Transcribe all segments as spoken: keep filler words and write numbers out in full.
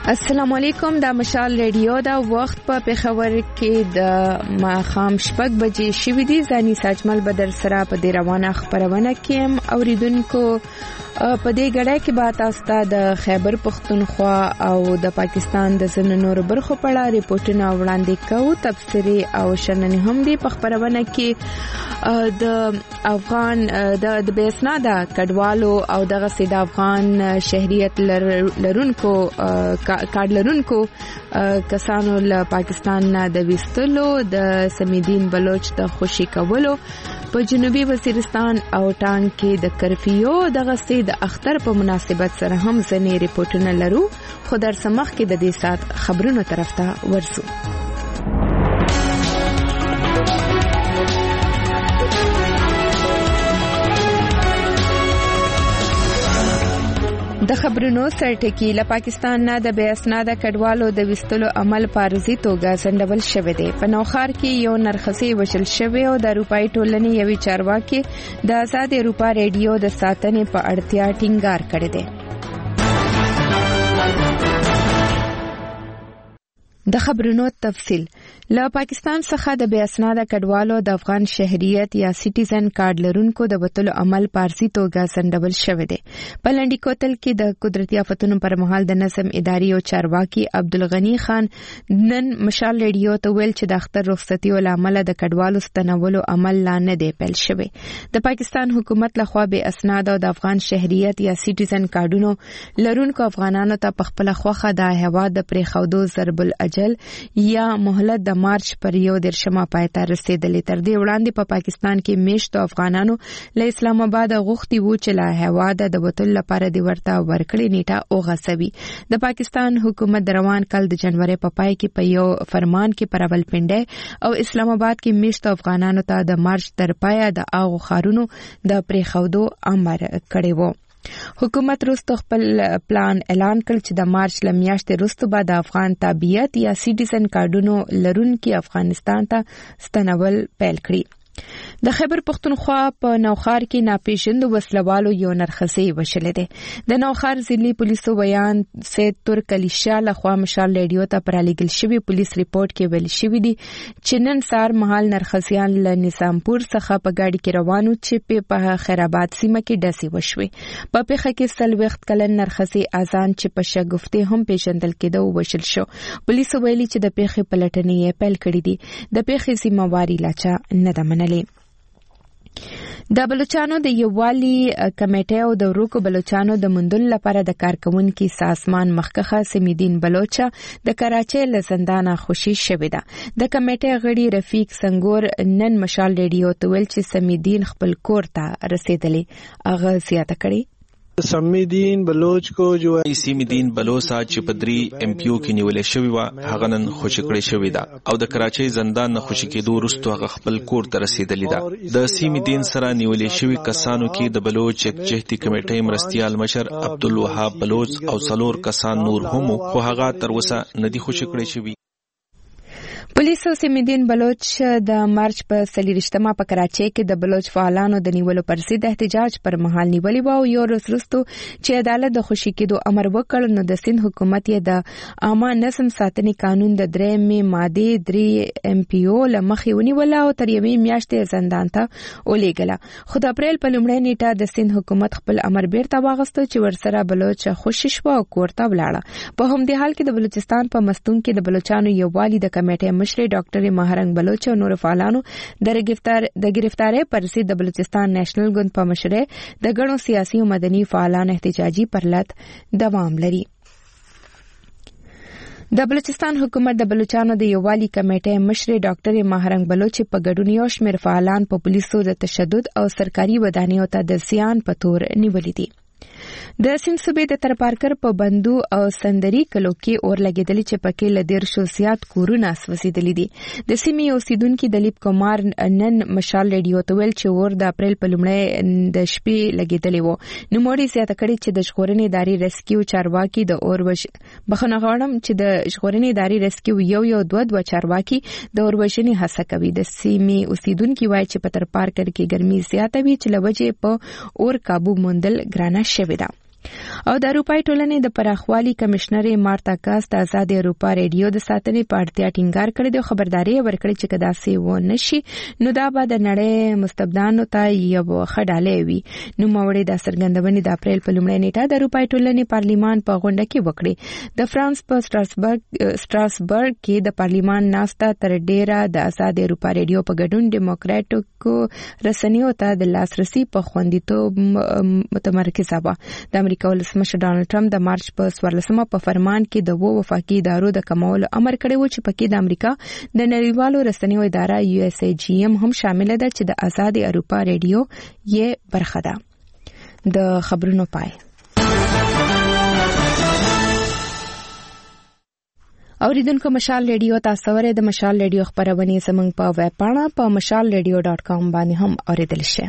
السلام علیکم، دا مشال ریډیو دا وخت په پیښور کې د ماښام شپږ بجې شوې دي. ځاني ساجمل بدر سره په دې روانه خبرونه کې اوریدونکو په دې غړای کې به تاسو ته د خیبر پختونخوا او د پاکستان د ځینو نورو برخو په اړه ریپورتونه وړاندې کوو. تبصري او شننې هم دي په خبرونه کې. د افغان د بیسناده کډوالو او دغه سید افغان شهریت لرونکو کارت لرونکو کسانو له پاکستان نه د وستلو د سمیدین بلوچ د خوشي کولو په جنوبي وزیرستان او ټانګ کې د کرفیو دغه سید اختر په مناسبت سره هم ځنې ریپورتونه لرو. خو در سمخ کې د دې سات خبرونو طرف ته ورسو. د خبرونو سرټکی له پاکستان نه د بې اسناده کډوالو د وستلو عمل پارزي توګه سندول شوی دی. په نوخار کې یو نرخصي وشل شوی او د اروپای ټولنې یوې چارواکي د آزاد اروپا ریډیو د ساتنې په اړتیا ټینګار کړی دی. د خبرونو تفصیل له پاکستان څخه د بې اسناده کډوالو د افغان شهریت یا سټیزن کارت لرونکو د وتلو عمل پارسي توګه سندول شوی دی. په لنډی کوتل کې د قدرتي آفتونو پر مهال د نظم اداري او چارواکي عبدالغنی خان نن مشال ریډیو ته ویل چې د اختر رخصتي او عمل د کډوالو ستنولو عمل لا نه دی پیل شوی. د پاکستان حکومت لخوا بې اسناده او د افغان شهریت یا سټیزن کارتونو لرونکو افغانانو ته په خپل خوخه د هوا د پریخودو ضرب الاجل یا مهلت د مارچ پر یو درشمه پایته رسیدلې. تر دې وړاندې په پاکستان کې میشتو افغانانو له اسلام آباد غوښتي وو چې له هوا د وتل لپاره د ورته ورکړې نیټه اوغسوي. د پاکستان حکومت د روان کال د جنوري په پای کې په یو فرمان کې پر راولپنډي او اسلام آباد کې میشتو افغانانو ته د مارچ تر پایه د اغو خارونو د پریخودو امر کړی وو. حکومت وروسته خپل پلان اعلان کړ چې د مارچ ل میاشتې وروسته به د افغان تابعیت یا سټیزن کارتونو لرونکي افغانستان ته ستنول پیل کړي. د خیبر پختونخوا په نوخار کې ناپېژندو وسلوالو یو نرخصي وشلې ده. د نوخار ضلعي پولیسو بیان سید ترک علی شاه لخوا مشال ریډیو ته پرالېږل شوی پولیس ریپورت کې ویل شوی دی چې نن سار مهال نرخصیان له نظامپور څخه په گاډي کې روانو چې په خیرآباد سیمه کې ډسي وشوي. په پیښه کې سلوخت کلن نرخصي اذان چې په شګفته هم پیژندل کېده وشل شو. پولیسو ویلي چې د پیښې پلټنې پیل کړې دي. د پیښې ذمہواری لا چا نه ده منلې. د بلوچستان د یووالي کمیټې او د ورکو بلوچستان د مندل لپاره د کارکونکو سازمان مخکخه سمیدین بلوچا د کراچۍ له زندانه خوشي شوې ده. د کمیټې غړي رفیق سنگور نن مشال ریډیو ته ویل چې سمیدین خپل کور ته رسیدلې. اغه زیاته کړي سمیدین بلوچ کو جو سمیدین بلوچ چې پدری ایم پی او کې نیولې شوی و هغه نن خوشی کړی شوی دا او د کراچۍ زندان نه خوشی کېدو وروسته هغه خپل کور ته رسیدلی دا. د سمیدین سره نیولې شوی کسانو کې د بلوچ جهتي کمیټې مرستيال مشر عبدالوهاب بلوچ او څلور کسان نور هم خو هغه تر اوسه ندي خوشی کړی شوی. پولیسو سمیدین بلوچ د مارچ په څلورشتمه په کراچۍ کې د بلوچ فعالانو د نیولو پر ضد احتجاج پر مهال نیولې و او یو ورځ وروسته چې عدالت د خوشي کېدو امر وکړ نو د سند حکومت یې د عامه نظم ساتنې قانون د درېمې ماده درې ایم پی او لمخې ونیوله او تر یوې میاشتې زندان ته ولېږله. خو د اپریل په لومړۍ نیټه د سند حکومت خپل امر بیرته واغسته چې ورسره بلوچ خوشي شو او کور ته ولاړه. په همدې حال کې د بلوچستان په مستون کې د بلوچستانو یووالي د کمیټې مشر ډاکټر مهرنګ بلوچ او نور فعالانو د گرفتار د گرفتارۍ پر ضد د بلوچستان نېشنل ګوند په مشرۍ د غړو سیاسي او مدني فعالانو احتجاجي پرلط دوام لري. د بلوچستان حکومت د بلوچستانو د یووالي کمیټې مشر ډاکټر مهرنګ بلوچ په ګډون یو شمېر فعالان په پولیسو د تشدد او سرکاري ودانیو ته د زیان په تور نیولې دي. د سند صوبې د ترپارکر په بندو او سندري کلو کې اور لګېدلې چې پکې له ډېر شو زیات کورونه سوځېدلي دي. د سیمې اوسیدونکي دلیپ کمار نن مشال ریډیو ته ویل چې اور د اپریل په لومړۍ د شپې لګېدلې وو. نوموړي زیاته کړې چې د ژغورنې ادارې ریسکیو چارواکي د اور وش بخښنه غواړم چې د ژغورنې ادارې ریسکیو یو یو دوه دوه چارواکي د اور وژنې هڅه کوي. د سیمې اوسیدونکي وایي چې په ترپارکر کې ګرمي زیاته وي چې له وجې په اور قابو موندل ګرانه شوې ده. او د اروپای ټولنې د پراخوالي کمشنر مارتا کاس د آزاد اروپا ریډیو د ساتنې په اړتیا ټینګار کړی دی، خبرداري ورکړي چې کدا سي و نشي نو دا به د نړۍ مستبدانو ته یو خډاله وي. نو موړي د سرګندونې د اپریل په لومړۍ نیټه د اروپای ټولنې پارلیمان په غونډه کې وکړي. د فرانس په سټراسبرګ سټراسبرګ کې د پارلیمان ناسته تر ډیره د آزاد اروپا ریډیو په ګډون ډیموکراټیک رسنیو ته د لاسرسي په خوندیتوب متمرکزه وه. د امریکا ولسمشر ډانلډ ټرمپ د مارچ په څوارلسمه په فرمان کې د وو وفاقي ادارو د کمولو امر کړی و چې پکې د امریکا د نړیوالو رسنیو اداره یو اس ای جی ایم هم شامل ده چې د آزاد اروپا ریډیو یې برخه ده. د خبرونو پای. اوریدونکو مشال ریډیو تاسو ورې د مشال ریډیو خبرونه زموږ په ویب پاڼه په مشال ریډیو ډاټ کام باندې هم اوریدل شي.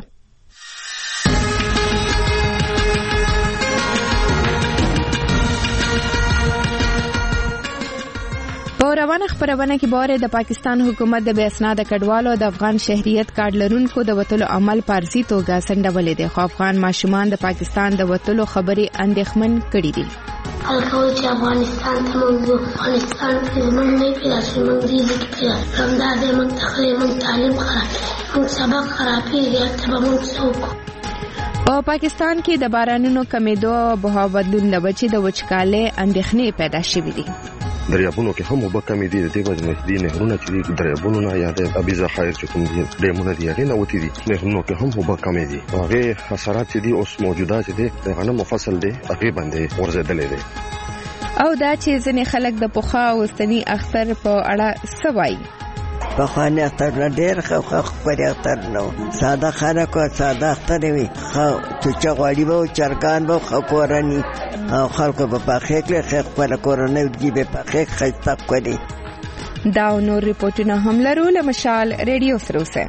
په روانه خبرونه کې باره د پاکستان حکومت د بې اسناده کډوالو د افغان شهريت کارت لرونکو د وټلو عمل پارسي توګه سندولې دي، خو افغان ماشومان د پاکستان د وټلو خبري اندېښمن کړي دي. الکو چې افغانستان ته موږ افغانستان کې زموږ نه پیدا شي، موږ دې کې پیدا رمدا دې موږ تخلي موږ تعلیم خراب موږ سبق خرابېږي ته موږ څوک. په پاکستان کې د بارانونو کمیدو او بهوا بدلون د وجې د وچکالۍ اندېښنې پیدا شوې دي. دریابونو کې هم وبا کمی دي، د دې وجه نه دي نهرونه چې دریابونو نه یا د ابي ذخایر چې کوم دي ډیمونه دي هغه نه وتی دي، نهرونو کې هم وبا کمی دي. هغه خسارات چې دي اوس موجوده چې دي د غنم فصل دي هغه باندې ورزيدلې دي. او دا چې ځنې خلک د پوخا اوستنی اختر په اړه سوای په خانه اختر ډېر خو خو پرې اختر نو ساده خانه کو ساده اختر وي، خو چې غواړي به چرګان به خو کورني او خلکو په پخې کې خې خپل کورنۍ دی به پخې خسته کړي. دا نور ریپورتونه هم لرو له مشال ریډیو سره اوسه.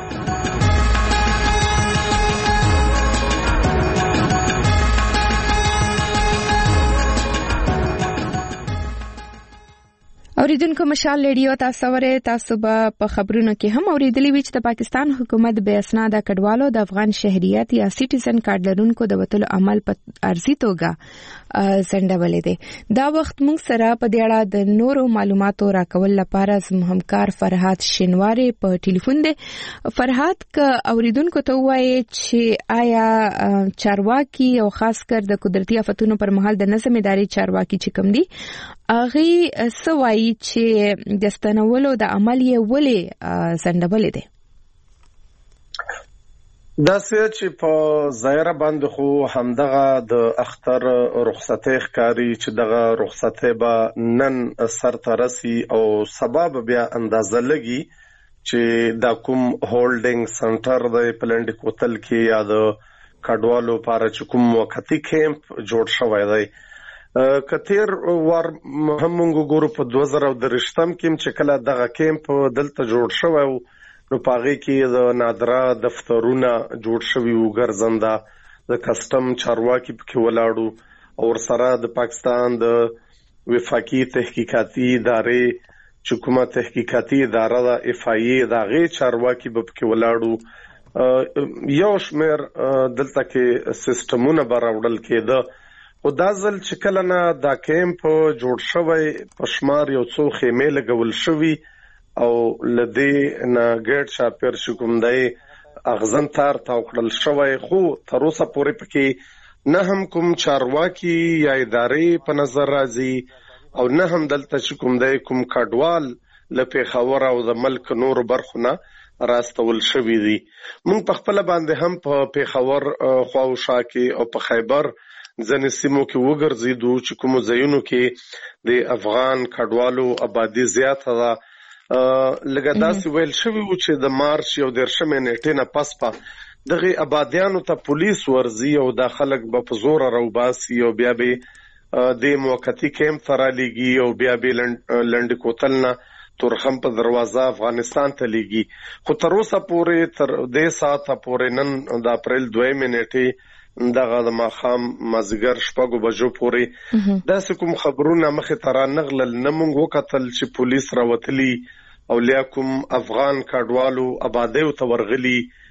اوریدونکو مشال ریډیو تاسو ورې تاسو به په خبرونو کې هم اوریدلی وی چې د پاکستان حکومت بې اسناده کډوالو د افغان شهريت یا سټیزن کارت لرونکو د وټلو عمل په ارزي توګه سندولې دي. دا وخت موږ سره په دې اړه د نورو معلوماتو راکول لپاره زموږ همکار فرحات شینواری په ټلیفون دی. فرحات ک اوریدونکو ته وایي چې آیا چارواکي او خاص کر د قدرتي آفتونو پر مهال د نظم اداري چارواکي چې کوم دي اغه سوای چې د ستنولو د عمل یې ولې سندولې دي؟ دا څه چې په ظاهر باندې خو همدغه د اختر رخصتې ښکاری چې دغه رخصتې به نن سر ته رسي او سبب بیا اندازه لګي چې دا کوم هولډینګ سنټر د پلنډ کوتل کې یا د کډوالو لپاره چې کوم وختي کیمپ جوړ شوی دی. کثیر ور همغه ګورو په دوه زره درشتم کې چې کله دغه کیمپ دلته جوړ شوی نو پاغي کې د نادرا دفترونه جوړ شوی او ګرځنده د کسٹم چارواکي په ولاړو او سره د پاکستان د وفاقي تحقیقاتي ادارې چې کومه تحقیقاتي اداره د اف ای ای د غي چارواکي په ولاړو یو شمیر دلته کې سیستمونه براوړل کېده. او دا ځل چې کله نه دا کیمپ جوړ شوی په شمار یو څو خیمې لګول شوی او لدې نه ګډ شاپیر شکوم دی اغزن تار تاوکړل شوی، خو تر اوسه پورې پکې نه هم کوم چارواکي یا ادارې په نظر راځي او نه هم دلته چې کوم دی کوم کډوال له پیښور او د ملک نور برخونه راستول شوی دي. موږ په خپل باندې هم په پیښور خواوشا کې او په خیبر ځنې سیمو کې وګرځېدو چې کوم ځایونو کې د افغان کډوالو آبادی زیاته ده. لکه داسې ویل شوي و چې د مارچ یو دېرشمې نیټې نه پس په دغه آبادیانو ته پولیس ورځي او دا خلک به په زوره راوباسي او بیا به د موقتي کیمپ ته رالیږي او بیا به لنډ کوتل نه تورخم په دروازه افغانستان ته لیږي. خو تر اوسه پورې تر دې ساعته پورې نن د اپریل دویمې نیټې دغه د ماخام مازیګر شپږو بجو پورې داسې کوم خبرونه مخې ته رانغلل نه موږ وکتل چې پولیس راوتلي او لیا کوم افغان کډوالو آبادیو ته ورغلي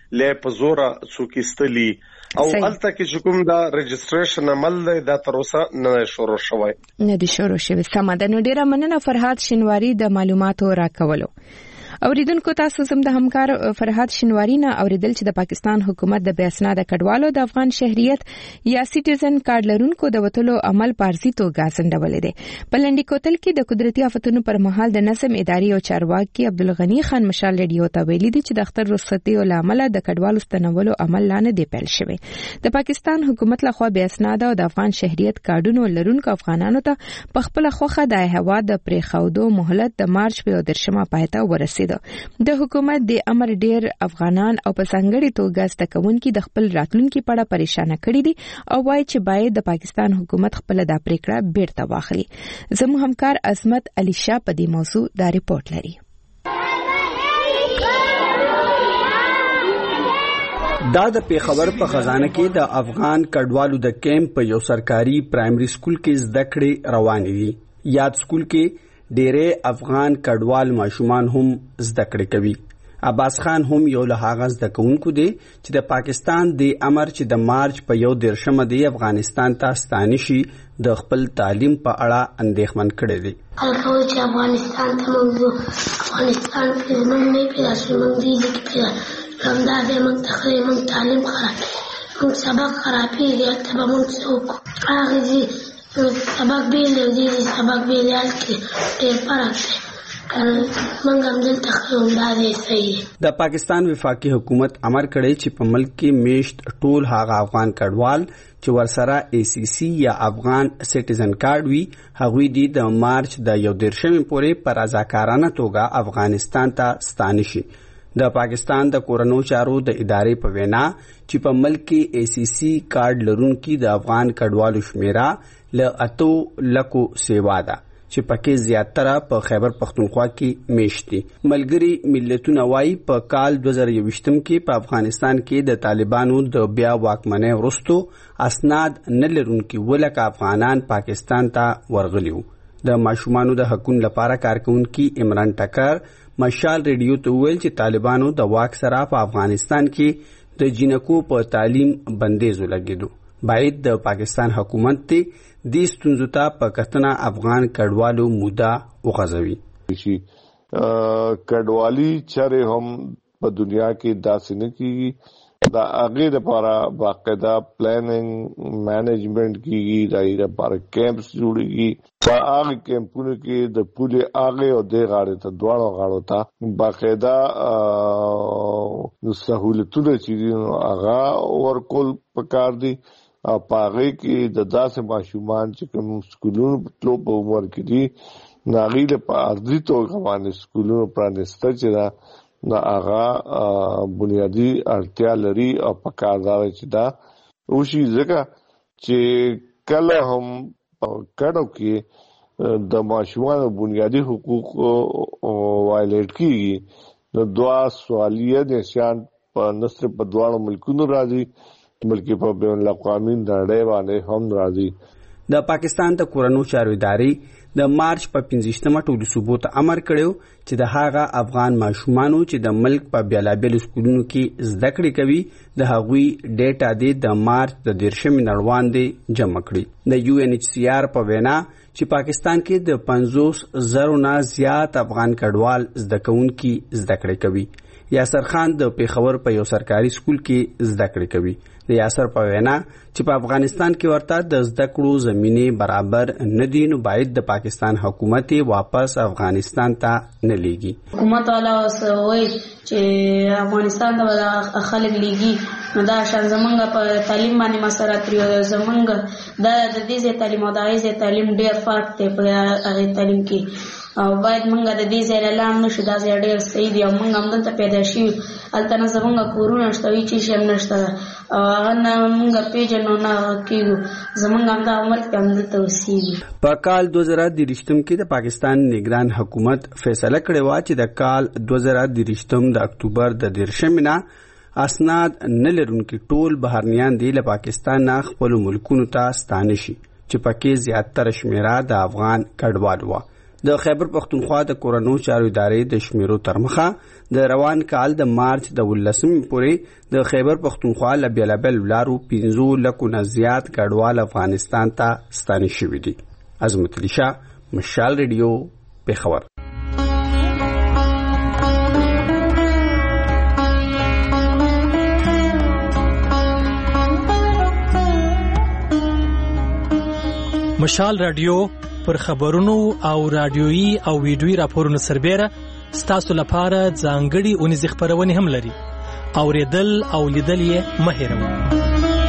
لې په زور څوک استلی او الته کې کوم دا رجسټریشن عمل د تر اوسه نه شروع شوی نه دی شروع شوی. سمه ده. نو ډیره مننه فرهاد شینواری د معلوماتو راکولو. اوریدونکو تاسو زم د همکار فرهاد شینواری نه اوریدل چې د پاکستان حکومت د بیاسناده کډوالو د افغان شهریت یا سټیزن کارت لرونکو د وټلو عمل پارسي توګه ځنډولې ده. په لنډی کوتل کې د قدرتي آفتونو پر مهال د نظم اداري او چارواکي عبدالغنی خان مشال ریډیو ته ویلي دي چې د اختر رخصتي او لامل د کډوالو ستنولو عمل لا نه دی پیل شوی. د پاکستان حکومت لخوا بیاسناده او د افغان شهریت کارتونو لرونکو افغانانو ته په خپل خوخه د هوا د پریخودو مهلت د مارچ په درشمه پایته ورسید. د حکومت د امر ډیر افغانان او په ځانګړي توګه ستکونکي د خپل راتلونکي په اړه پریشان کړي دي او وايي چې باید د پاکستان حکومت خپل د پریکړه بیرته واخلي. زموږ همکار عظمت علي شاه په دې موضوع دا ریپورت لري. دا د پیښور په خزانه کې د افغان کډوالو د کیمپ په یو سرکاري پرایمري سکول کې زده کړې روانې دي. یاد سکول کې ډېرې افغان کډوال ماشومان هم زده کړې کوي. عباس خان هم یو له هغه زده کوونکو دی چې د پاکستان د امر چې د مارچ په یو دیرشمه دی افغانستان ته ستانه شي د خپل تعلیم په اړه اندېښمن کړی دی. الکوي چې افغانستان ته موږ افغانستان کې زموږ نه پیدا شو، موږ دې کې پیدا همدا دې موږ تخریب موږ تعلیم خراب موږ سبق خرابېږي. هلته به موږ څوک هغه دې سبق بیل دی سبق بیل یالکه ډېر فرق دی. موږ هم دلته خو دا دی صحیح. د پاکستان وفاقي حکومت امر کړی چې په ملک کې میشت ټول هغه افغان کډوال چې ورسره ای سی سی یا افغان سټیزن کارت وي هغوی دی د مارچ د یو دیرشمې پورې په رضاکارانه توګه افغانستان ته ستانه شي. د پاکستان د کورنو چارو د ادارې په وینا چې په ملک کې ای سی سی کارت لرونکي د افغان کډوالو شمیره له اتو لکو سیوا ده چې پکې زیاتره په خیبر پختونخوا کې میشت دي. ملګری ملتونه وايي په کال دوه زره یوویشتم کې په افغانستان کې د طالبانو د بیا واکمنۍ وروسته اسناد نه لرونکي ولکه افغانان پاکستان ته ورغلي وو. د ماشومانو د حقوقو لپاره کارکونکي عمران ټکر مشال ریډیو ته ویل چې طالبانو د واک سره په افغانستان کې د جنکو په تعلیم بندیز ولګېدو. باید د پاکستان حکومت ته د ستونزو ته په کتنه افغان کډوالو مودا وغځوي. کډوالي چره هم په دنیا کې داسې نه کیږي، دا هغه لپاره باقاعده پلانینګ مینجمنٹ کیږي، دا لپاره کیمپس جوړیږي. په هغه کیمپونو کې د پوله هغه او د غاړې ته دواړو غاړو ته باقاعده نو سہولتونه چې هغه ورکول پکار دي. پاغه کې د داسې ماشومان چې کوم سکولونو په تلو په عمر کې دي ناغیله په ارضي توګه باندې سکولونو پرانسته چې دا نه هغه بنیادی اړتیا لري او پکاردار چې دا وشي ځکه چې کله هم کډو کې د ماشومان بنیادی حقوق وایلیټ کیږي نو دوا سوالیه نشان په نصر په دواړو ملکونو راځي بلکې په بین الاقوامي نړۍ باندې هم راځي. د پاکستان د کورنو چارو ادارې د مارچ په پنځشتمه ټولو صوبو ته امر کړو چې د هغه افغان ماشومانو چې د ملک په بیلابیلو سکولونو کې زده کړې کوي د هغوی ډیټا د مارچ د دیرشمې نړوان دی جمع کړي. د یو ان ایچ سی آر په وینا چې پاکستان کې د پنځوس زرو نه زیات افغان کډوال زده کوونکي زده کړې کوي. یاسر خان د پیښور په یو سرکاري سکول کې زده کړې کوي. د یاسر په وینا چې په افغانستان کې ورته د زده کړو زمینه برابر نه دي نو باید د پاکستان حکومت واپس افغانستان ته نه لیږي. حکومت والا وسوي چې افغانستان ته خلک لیږي نو دا شان زمونږ په تعلیم باندې مسرات لري. زمونږ د دې تعلیم او د دې تعلیم ډېر فرق دی په هغه تعلیم کې او باید مونږ د دې ځای لاندې نشو دا ځای ډېر صحیح دی او مونږ هم دلته پیدا شي هلته نه زمونږ کورونه شته وي چې شي هم نشته او هغه نه مونږ پیژنو نه کېږو زمونږ هم دا عمر کې هم دلته اوسېږي. په کال دوه زره دېرشتم کې د پاکستان نگران حکومت فیصله کړې وه چې د کال دوه زره دېرشتم د اکتوبر د دېرشمې نه اسناد نه لرونکي ټول بهرنیان دی له پاکستان نه خپلو ملکونو ته ستانه شي چې پکې زیاتره شمیره د افغان کډوال وه. د خیبر پختونخوا د کورونو چارو ادارې د شمیرو تر مخه د روان کال د مارچ د ولسمې پورې د خیبر پختونخوا له بیلابل لارو پنځه لکو نه زیات کډوال افغانستان ته ستانه شوي دي. عظمت علي شاه، مشال ریډیو، پېښور. مشال رادیو پر خبرونو او رادیويي او ویډیويي راپورونو سربېره ستاسو لپاره ځانګړي اونیزې خپرونې هم لري. اوریدل او لیدل یې مه هېروئ.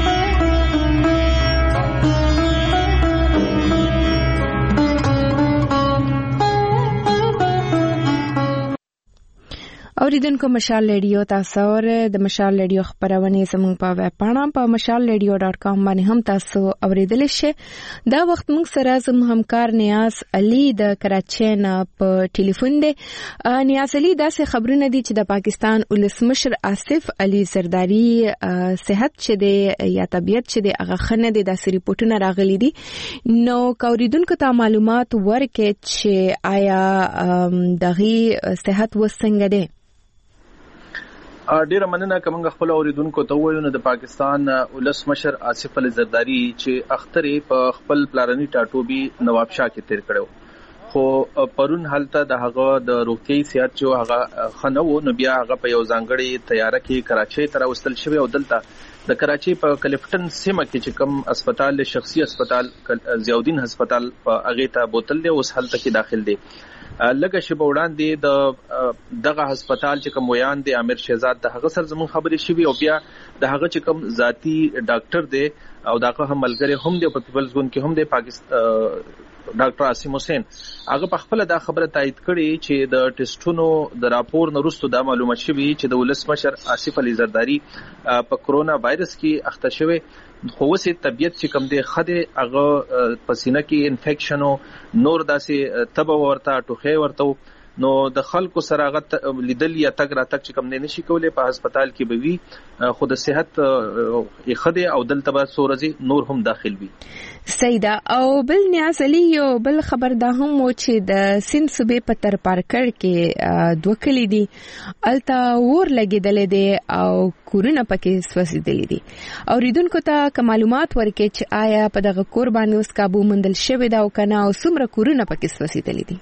اوریدونکو مشال ریډیو تاسو اوره د مشال ریډیو خبرونه زموږ په ویب پاڼه په مشال ریډیو ډاټ کام باندې هم تاسو اوریدل شئ. دا وخت موږ سره زموږ همکار نیاز علي د کراچۍ نه په ټلیفون دی. نیاز علي داسې خبرونه دي چې د پاکستان ولسمشر آصف علي زرداری صحت چې دی یا طبيعت چې دی هغه خنه دي داسې ریپورتونه راغلي دي. نو اوریدونکو ته معلومات ورکړي چې آیا دغه صحت وسنګ دی. ډیره مننه کوم خپل اوریدونکو ته وایو نو د پاکستان ولسمشر آصف علي زرداری چې اخترې په خپل پلاني ټاټوبي نواب شاه کې تیر کړو، خو پرون حالت د هغه د روغتي صحت چې هغه خنو نو بیا هغه په یو ځانګړي تیاره کې کراچۍ ته راوستل شوی او دلته د کراچۍ په کلفټن سیمه کې چې کوم هسپتال شخصي هسپتال ضیاءالدین هسپتال په هغه ته بوتل دی اوس حالت کې داخل دی. لکه شی په وړاندې د دغه هسپتال چې کوم ویان دی امیر شهزاد د هغه سر زمون خبرې شوی او بیا د هغه چې کوم ذاتی ډاکټر دی او دغه هم ملګری هم دی په پیپلز ګوند کې هم دی پاکستان ډاکټر عاصم حسین هغه په خپل دا خبره تایید کړي چې د ټیسټونو د راپور نورستو دا معلومات شوی چې د ولسمشر آصف علي زرداری په کرونا وایرس کې اخته شوی، خو وسه طبيعت چې کوم دی خده هغه پسینه کې انفیکشن او نور داسې تبه ورته ټوخه ورته نو د خلکو سره هغه لیدل یا تګ را تک چې کوم نه نشي کولای په هسپتال کې به وي خو د صحت یې خده او دلته به سورزي نور هم داخل وي. سیدا او بل نیاز علي یو بل خبر دا هم و چې د سند صوبې په تر پارکر کې دوه کلی دي الته ور لګیدل دي او کورونه پکې سوځیدل دي. اوریدونکو ته معلومات ورکړي چې آیا په دغه کور باندې اوس قابو مندل شوی دا او کنه او څومره کورونه پکې سوځیدل دي.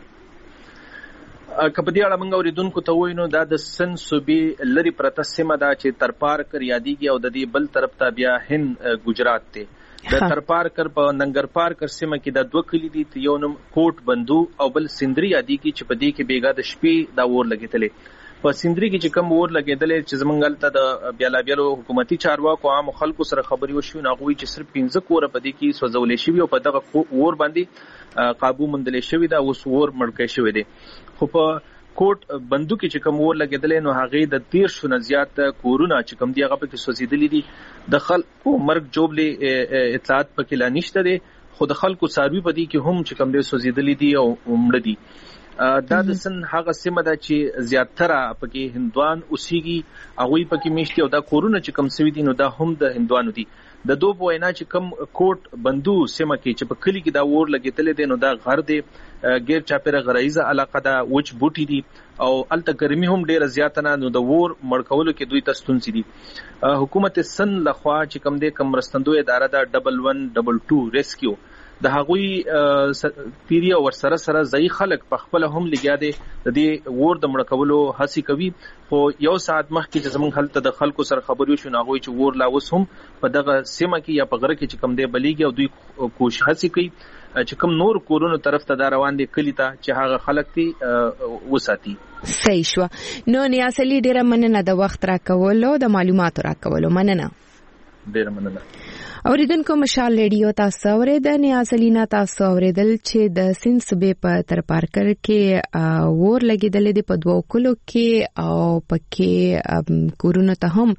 کپدی اړه موږ اوریدونکو ته وینو دا د سن صوبې لری پرته سیمه دا چې تر پارکر یادېږي او د دې بل طرف ته بیا هند ګجرات ته د تر پارکر په ننګر پارکر سیمه کې د دوه کلی دي یو نوم کوټ بندو او بل سندري یادېږي چې په دې کې بیګا د شپې دا ور لګیدلې. په سندري کې چې کوم ور لګیدلې چې زمونږ ته د بیالا بیلو حکومتي چارواکو عام خلکو سره خبري وشو نو غوي چې صرف پنځه کور په دې کې سوځولې شوی او په دغه ور باندې قابو مندلې شوی دا اوس ور مړکې شوی دی. خو په کوټ بندو کې چې کوم ور لګیدلې نو هغه د تیر شو زیات کورونه چې کوم دی هغه په کې سوځیدلې دي د خلکو مرګ جوړلې اطلاعات پکې لا نشته دي خو د خلکو ساروي په دې کې هم چې کوم دی سوځیدلې دي او عمر دي. دا د سن هغه سیمه ده چې زیاتره پکې هندوان اوسېږي هغه پکې میشتي او دا کورونه چې کم سوي دي نو دا هم د هندوانو دي. د دوه وینا چې کم کوټ بندو سیمه کې چې په کلی کې دا ور لګیدل دي نو دا غر دی غیر چاپیره غرایزه علاقه دا وچ بوټي دي او الته ګرمي هم ډیره زیات نه نو د ور مړکولو کې دوی تستون سي دي. حکومت سن لخوا چې کم دي کم مرستندوی اداره دا ډبل ون ډبل ټو ریسکیو د هغوی پیریه ور سره سره ځای خلک په خپل هم لګیا دي د دې ور د مړکولو هڅه کوي. خو یو ساعت مخکې چې زمونږ حالت د خلکو سره خبرې شو ناغوي چې ور لا وس هم په دغه سیمه کې یا په غره کې چې کم دی بلیږي او دوی کوشش هڅه کوي چې کوم نور کورونو طرف ته دا روان دي کلی ته چې هغه خلک دي وساتي. صحیح شو. نو نیاز علي ډیره مننه د وخت راکولو د معلوماتو راکولو مننه. ډیره مننه. اوریدونکو مشال ریډیو تاسو اوریدل نیاز علي نه تاسو اوریدل چې د سند صوبې په تر پارکر کې ور لګیدل دي په دوه کلو کې او پکې کورونه ته هم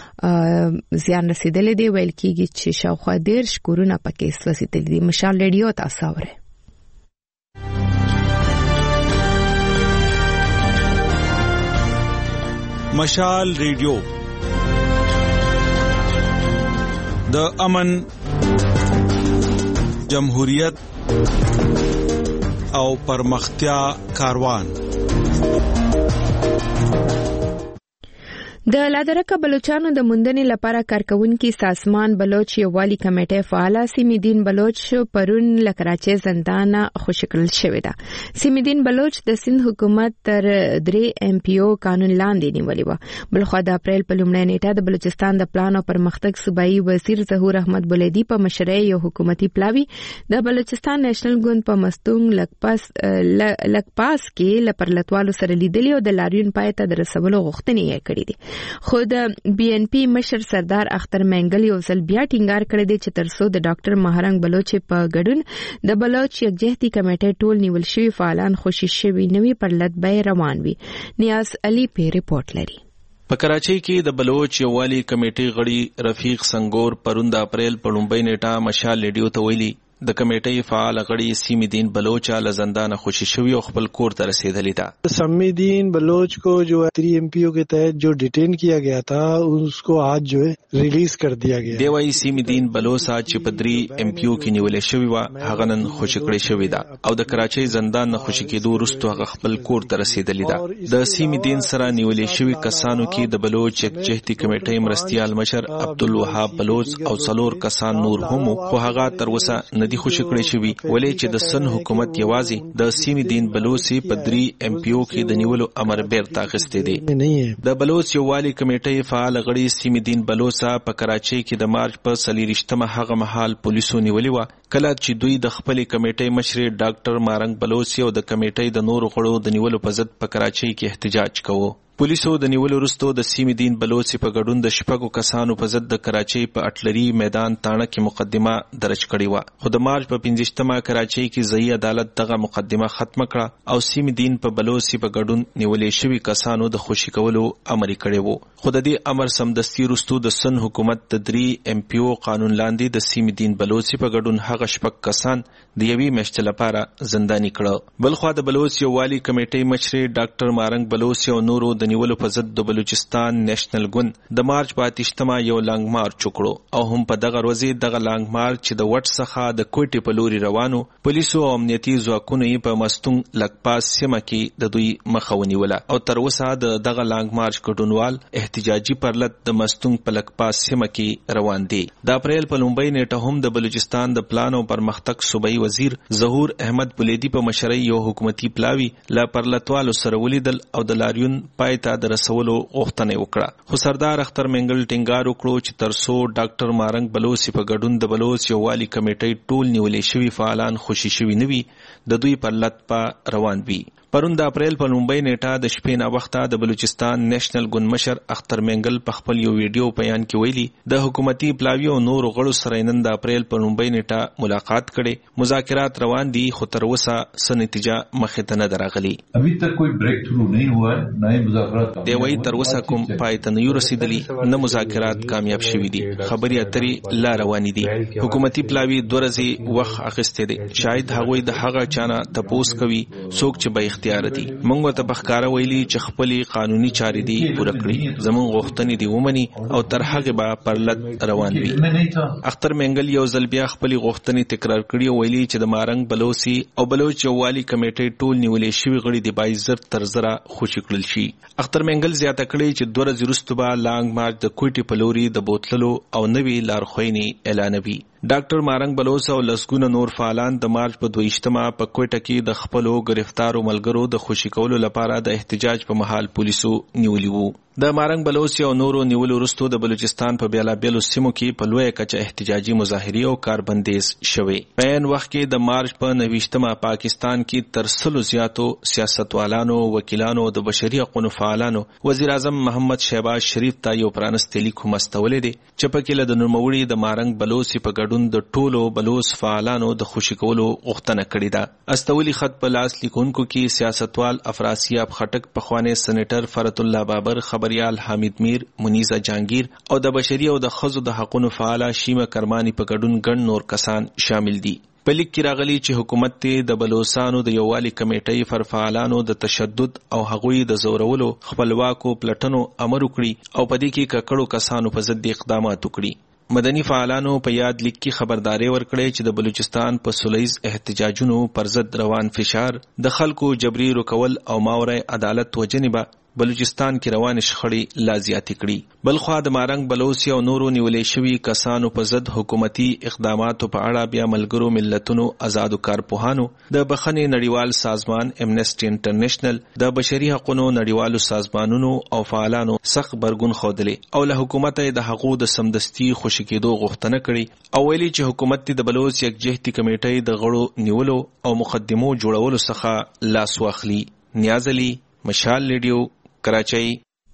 زیان رسیدل دي ویل کېږي چې شاوخوا دیرش کورونه پکې سوځیدل دي. مشال ریډیو تاسو اوریدل. مشال ریډیو د امن، جمهوریت او پرمختیا کاروان. د لادرکه بلوچستان د موندنې لپاره کارکونکي سازمان بلوچ یووالي کمیټه فعال سیمدین بلوچ پرون لکراچي زندان خوشی کړل شوې ده. سیمدین بلوچ د سند حکومت تر درې ایم پی او قانون لاندې نیولې و. بلخو د اپریل په لومړۍ نیټه د بلوچستان د پلان او پرمختګ صوبایي وزیر ظهور احمد بولیدي په مشرۍ یو حکومتي پلاوی د بلوچستان نېشنل ګوند په مستونګ لکپاس لکپاس کې لپرلتوالو سره لیدلې او د لاریون پای ته د رسولو غوښتنې یې کړې دي. خود بی ان پی مشر سردار اختر منګل یو ځل بیا ټینګار کړی دی چې ترڅو د ډاکټر مهرنګ بلوچ په ګډون د بلوچ یکجهتي کمیټې ټول نیول شوی فعالان خوشی شوی نوی پرلط به روان وي. نیاز علي په ریپورت لري. په کراچۍ کې د بلوچ یووالي کمیټې غړي رفیق سنگور پرون د اپریل په لومړۍ نیټه مشال ریډیو ته ویلي د کمیټې فعال غړي سیمدین بلوچ له زندان خوشی شوی او خپل کور ته رسیدلی ده. سیمدین بلوچ کو جو تھری ایم پی او کے تحت جو ڈیٹین کیا گیا تھا اس کو آج جو ہے ریلیز کر دیا گیا. دی وايي سیمدین بلوچ چې په درې ایم پی او کې نیولې شوی و هغه نن خوشی کړی شوی ده او د کراچۍ زندان خوشی کېدو وروسته هغه خپل کور ته رسیدلی ده. د سیمدین سره نیولې شوی کسانو کې د بلوچ یکجهتي کمیټې مرستیال مشر عبدالوهاب بلوچ او څلور کسان نور هم خو هغه تر اوسه ندي خوشی کړی شوی ولې چې د سن حکومت یوازې د سیمدین بلوچ په درې ایم پی او کې د نیولو امر بیرته اخیستی دی. د بلوچ یووالي کمیټې فعال غړي سیمدین بلوچ په کراچۍ کې د مارچ په څلېرویشتمه هغه مهال پولیسو نیولې و کله چې دوی د خپل کمیټې مشر ډاکټر مارنګ بلوچ او د کمیټې د نورو غړو د نیولو په ضد په کراچۍ کې احتجاج کوو. پولیسو د نیولو وروسته د سیمدین بلوچ په ګډون د شپږو کسانو په ضد د کراچۍ په اټلري میدان تاڼه کې مقدمه درج کړې و. خو د مارچ په پنځویشتمه کراچۍ کې ځایي عدالت دغه مقدمه ختمه کړه او سیمدین په بلوچ په ګډون نیولې شوي کسانو د خوشي کولو امر کړی و. خو د دې امر سمدستي وروسته د سن حکومت د درې ایم پی او قانون لاندې د سیمدین بلوچ په ګډون هغه شپږ کسان د یوې میاشتې لپاره زنداني کړه. بلخوا د بلوچ یووالي کمیټې مشر ډاکټر مارنګ بلوچ او نورو د نیولو په ضد د بلوچستان نېشنل ګوند د مارچ په اتیشتمه یو لانګ مارچ وکړو او هم په دغه ورځې دغه لانګ مارچ چې د وټ څخه د کوټې په لوري روانو پولیسو او امنیتي ځواکونو یې په مستونګ لکپاس سیمه کې د دوی مخه ونیوله او تر اوسه د دغه لانګ مارچ ګډونوال احتجاجي پرلط د مستونګ په لکپاس سیمه کې روان دي. د اپریل په لومړۍ نیټه هم د بلوچستان د پلان او پرمختګ صوبایي وزیر ظهور احمد بولیدي په مشرۍ یو حکومتي پلاوی لا پرلطوالو سره ولیدل او د لاریون پای ته د رسولو غوښتنه وکړه. خو سردار اختر منګل ټینګار وکړو چې ترڅو ډاکټر مارنګ بلوچ په ګډون د بلوچ یووالي کمیټې ټول نیولې شوي فعالان خوشي شوي نه وي د دوی پر لط په روان وي. پرون د اپریل په لومړۍ نیټه د شپې نه وخته د بلوچستان نېشنل ګوند مشر اختر منګل په خپل یو ویډیو بیان کې ویلي د حکومتي پلاوی او نورو غړو سره نن د اپریل په لومړۍ نیټه ملاقات کړي. مذاکرات روان دي خو تر اوسه څه نتیجه مخې ته نه درغلي. ابھی تک کوئی بریک تھرو نہیں ہوا ہے نہ ہی مذاکرات دی وايي تر اوسه کوم پای ته نه رسیدلی نه مذاکرات کامیاب شوي دي. خبرې اترې لا روانې دي. حکومتي پلاوی دوه ورځې وخت اخیستی دی. شاید هغوی د هغه چانه تپوس کوي څوک چې به اختیار دي. موږ ورته په ښکاره ویلي چې خپلې قانوني چارې دي پوره کړي زموږ غوښتنې دي ومني او تر هغې به پر لط روان وي. اختر منګل یو ځل بیا خپلې غوښتنې تکرار کړي او ویلي چې د مارنګ بلوچي او بلوچ یووالي کمیټې ټول نیولې شوي غړي د باید زر تر زره خوشي کړل شي. اختر منګل زیاته کړې چې دوه ورځې وروسته به لانګ مارچ د کوټې په لوري د بوتللو او نوې لارښوونې اعلانوي. ډاکټر مارنګ بلوچ او لسګونه نور فعالان د مارچ په دویشتمه په کوټه کې د خپلو گرفتارو ملګرو د خوشي کولو لپاره د احتجاج په محل پولیسو نیولي وو. د مارنګ بلوچ او نورو نیولو وروسته د بلوچستان په بیلابیلو سیمو کې په لویه کچه احتجاجي مظاهرې او کاربندیز شوې. په عین وخت کې د مارچ په نویشتمه پاکستان کې تر سلو زیاتو سیاستوالانو، وکیلانو، د بشري حقوقو فعالانو وزیر اعظم محمد شهباز شریف ته یو پرانستې لیک هم استولې دی چې پکې له د نوموړي د مارنګ بلوچ په ګډون د ټولو بلوچ فعالانو د خوشي کولو غوښتنه کړې ده. استولي خط په لاس لیکونکو کې سیاستوال افراسیاب خټک، پخوانی سېنیټر فرت الله بابر، خبريال حمید میر، منیزه جانگیر او د بشري او د ښځو د حقوقو فعاله شیمه کرمانی په ګډون ګڼ نور کسان شامل دي. په لیک کې راغلي چې حکومت ته د بلوچستانو د یووالي کمیټې پر فعالانو د تشدد او هغوی د زورولو خپلواکو پلټنو امر وکړي او په دې کې ککړو کسانو په ضد اقدامات وکړي. مدني فعالانو په یاد لیک کې خبرداري ورکړې چې د بلوچستان په سولیز احتجاجونو پر ضد روان فشار د خلکو جبري روکول او ماورای عدالت وجنبه بلوچستان کې روان شخړې لا زیاتې کړي. بلخوا د مارنګ بلوچي او نورو نیولې شوي کسانو په ضد حکومتي اقداماتو په اړه بیا ملګرو ملتونو آزادو کارپوهانو د بخښنې نړیوال سازمان امنسټي انټرنیشنل د بشري حقوقو نړیوالو سازمانونو او فعالانو سخت برګون خوده او له حکومت د حقوقو د سمدستي خوشی کېدو غوښتنه کړې او ویلي چې حکومت د بلوچ یکجهتي کمیټې د غړو نیولو او مقدمو جوړولو څخه لاس واخلي. نیاز علي، مشال ریډیو، کراچۍ.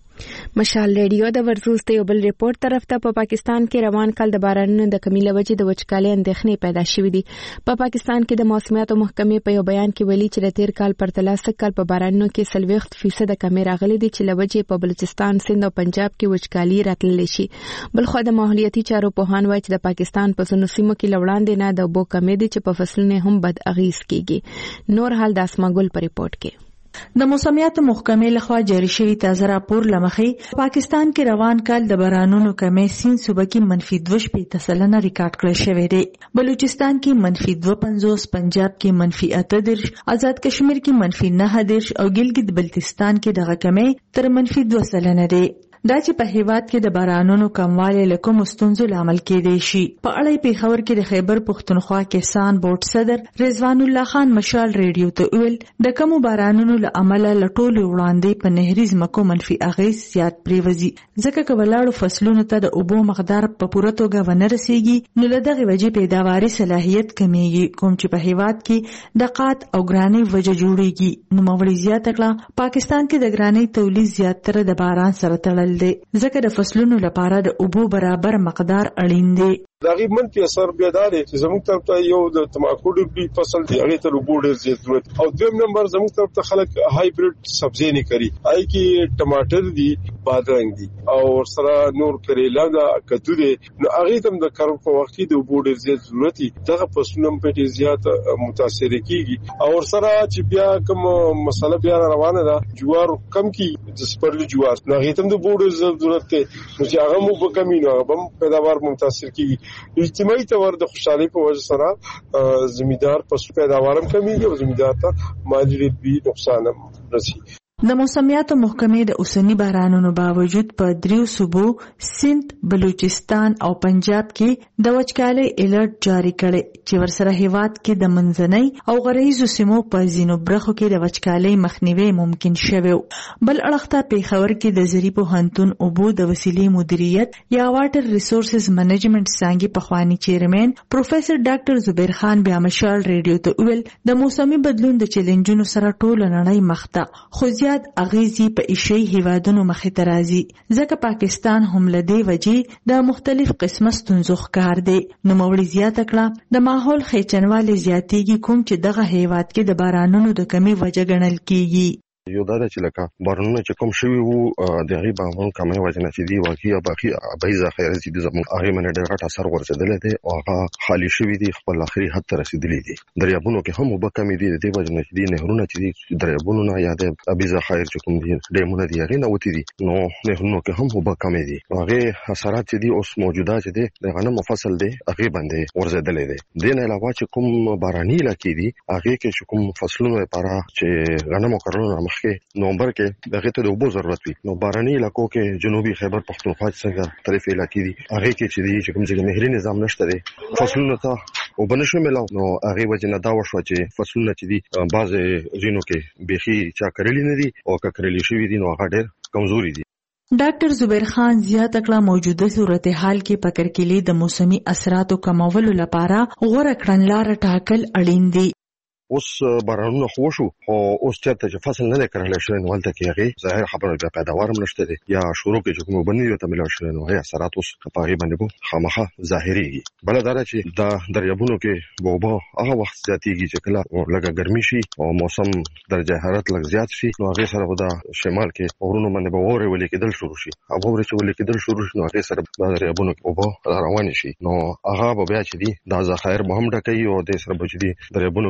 مشال ریډیو د ورزوز ته یو بل ریپورت طرف ته په پاکستان کې روان کال د بارانونو د کمی له وجې د وچکالۍ اندېښنې پیدا شوې دي. په پاکستان کې د موسمیاتو محکمې په یو بیان کې ویلي چې د تیر کال پرتله سږ کال په بارانونو کې څلوېښت فیصد کمی راغلي دي چې له وجې په بلوچستان، سند او پنجاب کې وچکالي راتللی شي. بلخوا د ماحولیاتي چارو پوهان وایي چې د پاکستان په ځینو سیمو کې له وړاندې نه د اوبو کمی دي چې په فصلونو هم بد اغیز کیږي. نور حال د اسما ګل په ریپورت کې. د موسمیاتو محکمې لخوا جاری شوی تازه راپور لمخې پاکستان کې روان کال د بارانونو کمی سیند صوبه کې منفي دوه شپېته سلنه ریکارډ کړل شوی دی. بلوچستان کې منفي دوه پنځوس، پنجاب کې منفي اته دېرش، آزاد کشمیر کې منفي نهه دېرش او ګلګت بلتستان کې دغه کمی تر منفي دوه سلنه دی. دا چې په هیواد کې د بارانونو کموالی له کومو ستونزو لامل کېدی شي. په اړه یې پېښور کې د خیبر پښتونخوا کسان بورډ صدر رضوان الله خان مشال ریډیو ته وویل د کومو بارانونو له امله له ټولو وړاندې په نهري ځمکو منفي اغېز زیات پرېوځي، ځکه که ولاړو فصلونو ته د اوبو مقدار په پوره توګه ونه رسېږي نو له دغې وجې پیداواري صلاحیت کمیږي، کوم چې په هیواد کې د قات او ګرانۍ وجه جوړېږي. نوموړي زیاته کړه پاکستان کې د ګرانۍ تولید زیاتره د باران سره تړل دی، ځکه د فصلونو لپاره د اوبو برابر مقدار اړین دی. دغه منفي اثر بیا دا دی چې زموږ طرف ته یو د تماکو ډېر فصل دی، هغه ته اوبو ډېر زیات ضرورت، او دویم نمبر زموږ طرف ته خلک هایبریډ سبزی نه کوي، آی کې ټماټر دي، بادرنګ دي او ورسره نور کریلا دا کدو دي، نو هغه تم د کارو په وخت کې د اوبو ډېر زیات ضرورت دي، دغه فصلونه په ډېر زیات متاثر کیږي. او ورسره چې بیا کوم مسله بیا روانه ده جوار کم کی د سپرلی جوار، نو هغه تم د اوبو ډېر ضرورت دی، نو چې هغه مو په کمینو هغه هم پیداوار متاثر کیږي. اجتماعي تور د خوشحالي په وجه سره زمیندار پسو پیداوارم کمیږي او زمیندار ته مالی بي نقصان هم رسي. د موسمیاتو محکمې د اوسنی بارانونو باوجود په دریو صوبو سند، بلوچستان او پنجاب کې د وچکالۍ الرټ جاری کړي چې ورسره هیواد کې د منځنۍ او غرایزو سیمو په ځینو برخو کې د وچکالۍ مخنیوي ممکن شوی. بل اړخ ته پېښور کې د زری پوهنتون اوبو د وسیلې مدیریت یا واټر ریسورسز منیجمنت څانګې پخوانی چیرمن پروفیسر ډاکټر زبیر خان بیا مشال ریډیو ته وویل د موسمي بدلون د چیلنجونو سره ټول نړۍ مخ ته، خو اغیزی په ایشي هیوادونو مخې ته راځي، ځکه پاکستان هم له دې وجې د مختلف قسمه ستونزو ښکار دی. نوموړي زیاته کړه د ماحول خېچنوالی زیاتېږي، کوم چې دغه هیواد کې د بارانونو د کمی وجه ګڼل کیږي. یو دا چې لکه بارانونه چې کوم شوي وو د هغې بارانونو کمی وجه نه چې دي واقعي یا باقي آبي ذخیره چې دي زموږ هغې باندې ډېر غټ اثر غورځېدلی دی او هغه خالي شوي دي، خپل آخري حد ته رسېدلي دي. دریابونو کې هم اوبه کمې دي د دې وجه نه چې دي نهرونه چې دي دریابونو نه یا د آبي ذخایر چې کوم دي ډیمونه دي هغې نه وتي دي، نو نهرونو کې هم اوبه کمې دي. هغې اثرات چې دي اوس موجوده چې دی د غنمو فصل دی هغې باندې غورځېدلی دی. دې نه علاوه چې کوم باراني علاقې دي هغې کې چې کوم فصلونو لپاره چې غنمو کرلو نه مخکې نومبر کې دغه ته د اوبو ضرورت وي، نو باراني علاقو کې جنوبي خیبر پښتونخوا څنګه مختلف علاقې دي هغه کې چې دي چې کوم ځای نهري نظام نشته دی فصلونو ته اوبه نشو ملاو، نو هغه وجه نه دا وشوه چې فصلونه چې دي بعضې ځینو کې بیخي چا کرلي نه دي او که کرلي شوي دي نو هغه ډېر کمزوري دي. ډاکټر زبیر خان زیاته کړه موجوده صورتحال کې په کرکیلې د موسمي اثراتو کمولو لپاره غوره کړنلاره ټاکل اړین دي. اوس بارانونه خو وشو خو اوس چېرته چې فصل نه دی کرلی شوی نو هلته کې هغې ظاهر خبره بیا پیداوار هم نشته دی یا شروع کې چې کوم اوبه نه دي ورته میلاو شوی نو هغې اثرات اوس په هغې باندې به خامخا ظاهرېږي. بله دا ده چې دا دریابونو کې به اوبه هغه وخت زیاتېږي چې کله لږه ګرمي شي او موسم درجه حرارت لږ زیات شي، نو هغې سره به دا شمال کې غرونو باندې به واورې ولې کېدل شروع شي، او واورې چې ولې کېدل شروع شي نو هغې سره دا دریابونو کې اوبه را روانې شي، نو هغه به بیا چې دي دا ذخایر به هم ډکوي او دې سره به چې دي دریابونو کې چې اوبه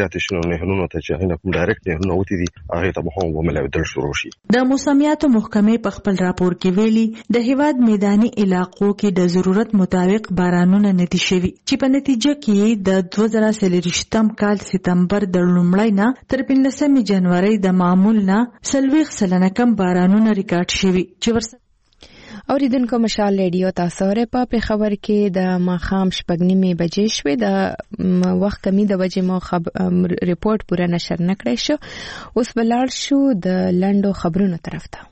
زیات شنو نهرونو ته چې هغه کوم ډایرکټ نهرونه وتی دي هغه ته هم وملایدل شروع شي. د موسمیاتو محکمې په خپل راپور کې ویلي د هیواد میداني علاقو کې د ضرورت مطابق بارانونه ندي شوي چې په نتیجه کې د دوه زره څلوېښتم کال سپتمبر د لومړۍ نه تر پنځلسمې جنوري د معمول نه څلوېښت سلنه کم بارانونه ریکارډ شوي چې ورسره اوریدونکو مشال ریډیو تاسو ورې په پیښور کې د ماخام شپږ نیمې بجې شوې د وخت کمی د وجې مو خب... ریپورت پوره نشر نکړی شو. اوس بلاړ شو د لندو خبرونو طرف ته.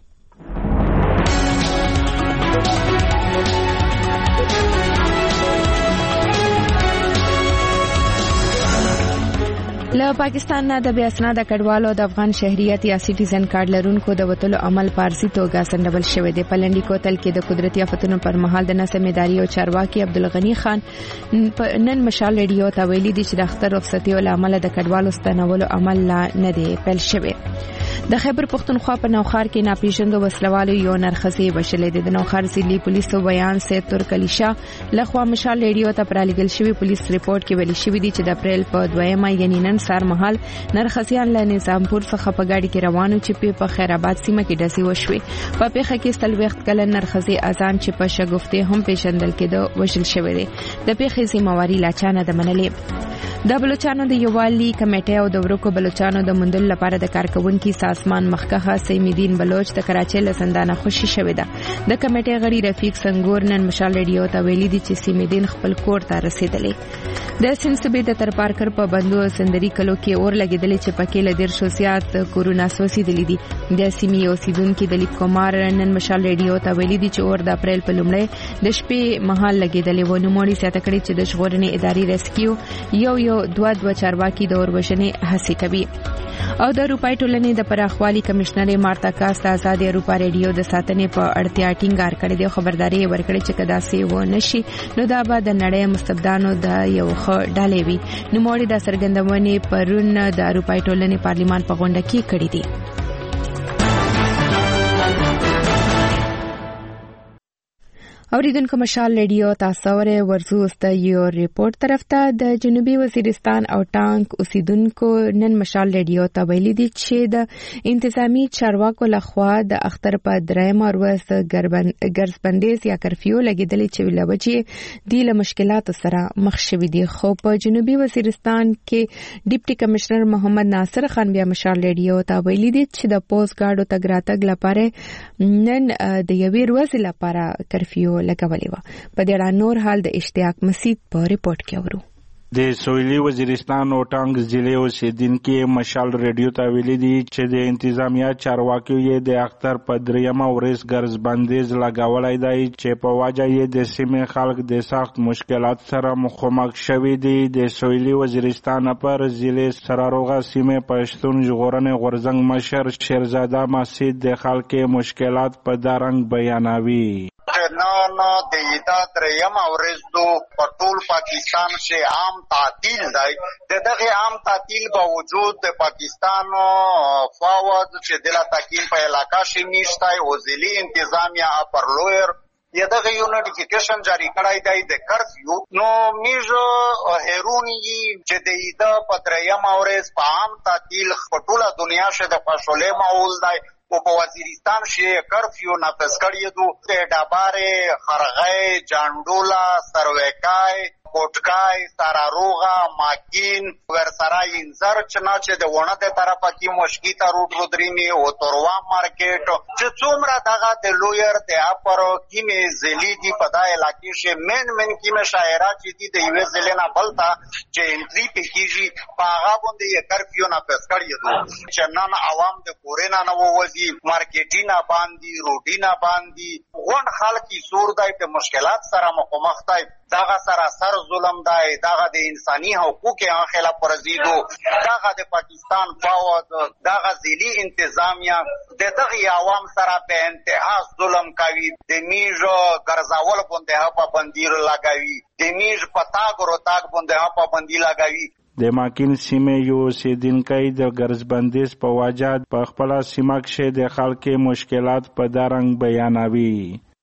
له پاکستان نه د بې اسناده کډوالو د افغان شهریت یا سټیزن کارت لرونکو د وتلو عمل په عرضي توګه سندبل شوی دی. په لنډي کوتل کې د قدرتي آفتونو پر مهال د نظم اداري او چارواکي عبدالغني خان نن مشال ریډیو ته ویلي دي چې د اختر رخصتي له امله د کډوالو ستنولو عمل لا نه دی پیل شوی. د خیبر پختونخوا په نوخار کې ناپېژندو وسلوالو یو نرخصي وشلې ده. د نوخار ضلعي پولیسو بیان سید ترک علي شاه لخوا مشال ریډیو ته پرالګل شوی پولیس ریپورت کې ویلي شوی دی چې د اپریل په دویمه یعنی نن سار مهال نرخصیان له نظامپور څخه په گاډي کې روانو چې په خیر آباد سیمه کې ډزې وشوې. په پیښه کې ستلويخت کلن نرخصي اذان چې په شګفتي هم پیژندل کېده وشل شوی دی. د پیښې ذمہواری لا چانه د منلې. د بلوچستان د یووالي کمیټه او د ورکو بلوچستان د مندل لپاره د کارکونکو سازمان مخکخه سیمدین بلوچ د کراچۍ له زندانه خوشي شوې ده. د کمیټې غړي رفیق سنگور نن مشال ریډیو ته ویلي دي چې سیمدین خپل کور ته رسیدلې. د سنسبې د ترپارکر په بندو سندري کلو کې اور لګیدلې چې پکې له ډیر شو سیات کورونا سوسیدلې دي. د سیمې اوسیدونکو د لیپ کومار نن مشال ریډیو ته ویلي دي چې اور د اپریل په لومړۍ د شپې مهال لګیدلې و. نو موري سیاته کړي چې د ژغورنې اداري ریسکیو یو یو دوه دوه چارواکي د اوربشنې هڅې کوي. او د اروپای ټولنې د پراخوالي کمشنر مارتا کاست آزاد اروپا ریډیو د ساتنې په اړتیا ټینګار کړی دی. خبرداري ورکړي چې کدا سي و نشي نو دا به د نړۍ مستبدانو د یو خ ډالې وي. نو موري د سرګندونې پرون د اروپای ټولنې پارلیمان په غونډه کې کړی دی. اوریدونکو مشال ریډیو تاسو ورې ورزوس د یو ریپورت طرف ته د جنوبي وزیرستان او ټانک اوسیدونکو نن مشال ریډیو ته ویلي دي چې د انتظامی چارواکو لخوا د اختر په دریم ورځ ګرځبندیز یا کرفیو لګیدلې چې لوجې دی له مشکلاتو سره مخ شوي دي. خو په جنوبي وزیرستان کې ډیپټي کمشنر محمد ناصر خان بیا مشال ریډیو ته ویلي دي چې د پوسټ ګارډو تګ راتګ لپاره نن د یوې ورځې لپاره کرفیو لګولې و. په دې اړه نور حال د اشتیاق مسید په ریپورت کې اورو. د سویلي وزیرستان او ټانک ضلع اوسیدونکو مشال ریډیو ته ویلي دي چې د انتظامیه چارواکو یې د اختر په دریمه ورځ ګرځبندیز لګولای دی چې په وجه یې د سیمې خلک د سخت مشکلات سره مخامخ شوي دي. د سویلي وزیرستان پر ضلع سراروغه سیمې پښتون ژغورنې غورځنګ مشر شیرزاده مسید د خلکو مشکلات په دارنګ بیانوي. نن د ایدا دریم ورځ دو په ټول پاکستان کې عام تعطیل دی. د دغه عام تعطیل باوجود د پاکستان فوج چې د تعطیل په علاقہ کې نشته او ځلي انتظامیه اپر لویر یا دغه یو نوټیفیکیشن جاری کړای دی د کرفیو. نو میجو هرونی چې د ایدا په دریم ورځ په عام تعطیل په ټوله دنیا کې د فاصله معول دی او په وزیرستان کې کرفیو نافذ کړی دی. د ډباره خرغې جانډولا سرویکای کوټکای ساراروغه ماکین ورسرای انزر چنا چې د ونه د طرفه کې مشکیتا روډ رودرینی او توروا مارکیټ چې څومره دغه د لویر د اپر کې زلی دی په دای علاقې کې من من کې شاعرات چې دی د یو زلینا بلتا چې انټری پکېږي په هغه باندې یې کرفیو نافذ کړی دی چې نن عوام د کورینا نو وځي مارکیټینا باندې روډینا باندې غون خلک سور دای په مشکلات سره مخامخ دي. دغه سراسر ظلم دی، دغه د انساني حقوقو خلاف ورزي دو، دغه د پاکستان فوج، دغه ځلي انتظامیه د دغه عوام سره په انتها ظلم کوي. د میژو ګرځاول باندې پابندي لګوي، د میژ پتاګ او تاګ باندې پابندي لګوي. د ماکین سیمې یو اوسیدونکی د ګرځبندیز په وجه په خپله سیمه کښې د خلکو مشکلات په دا رنګ بیانوي.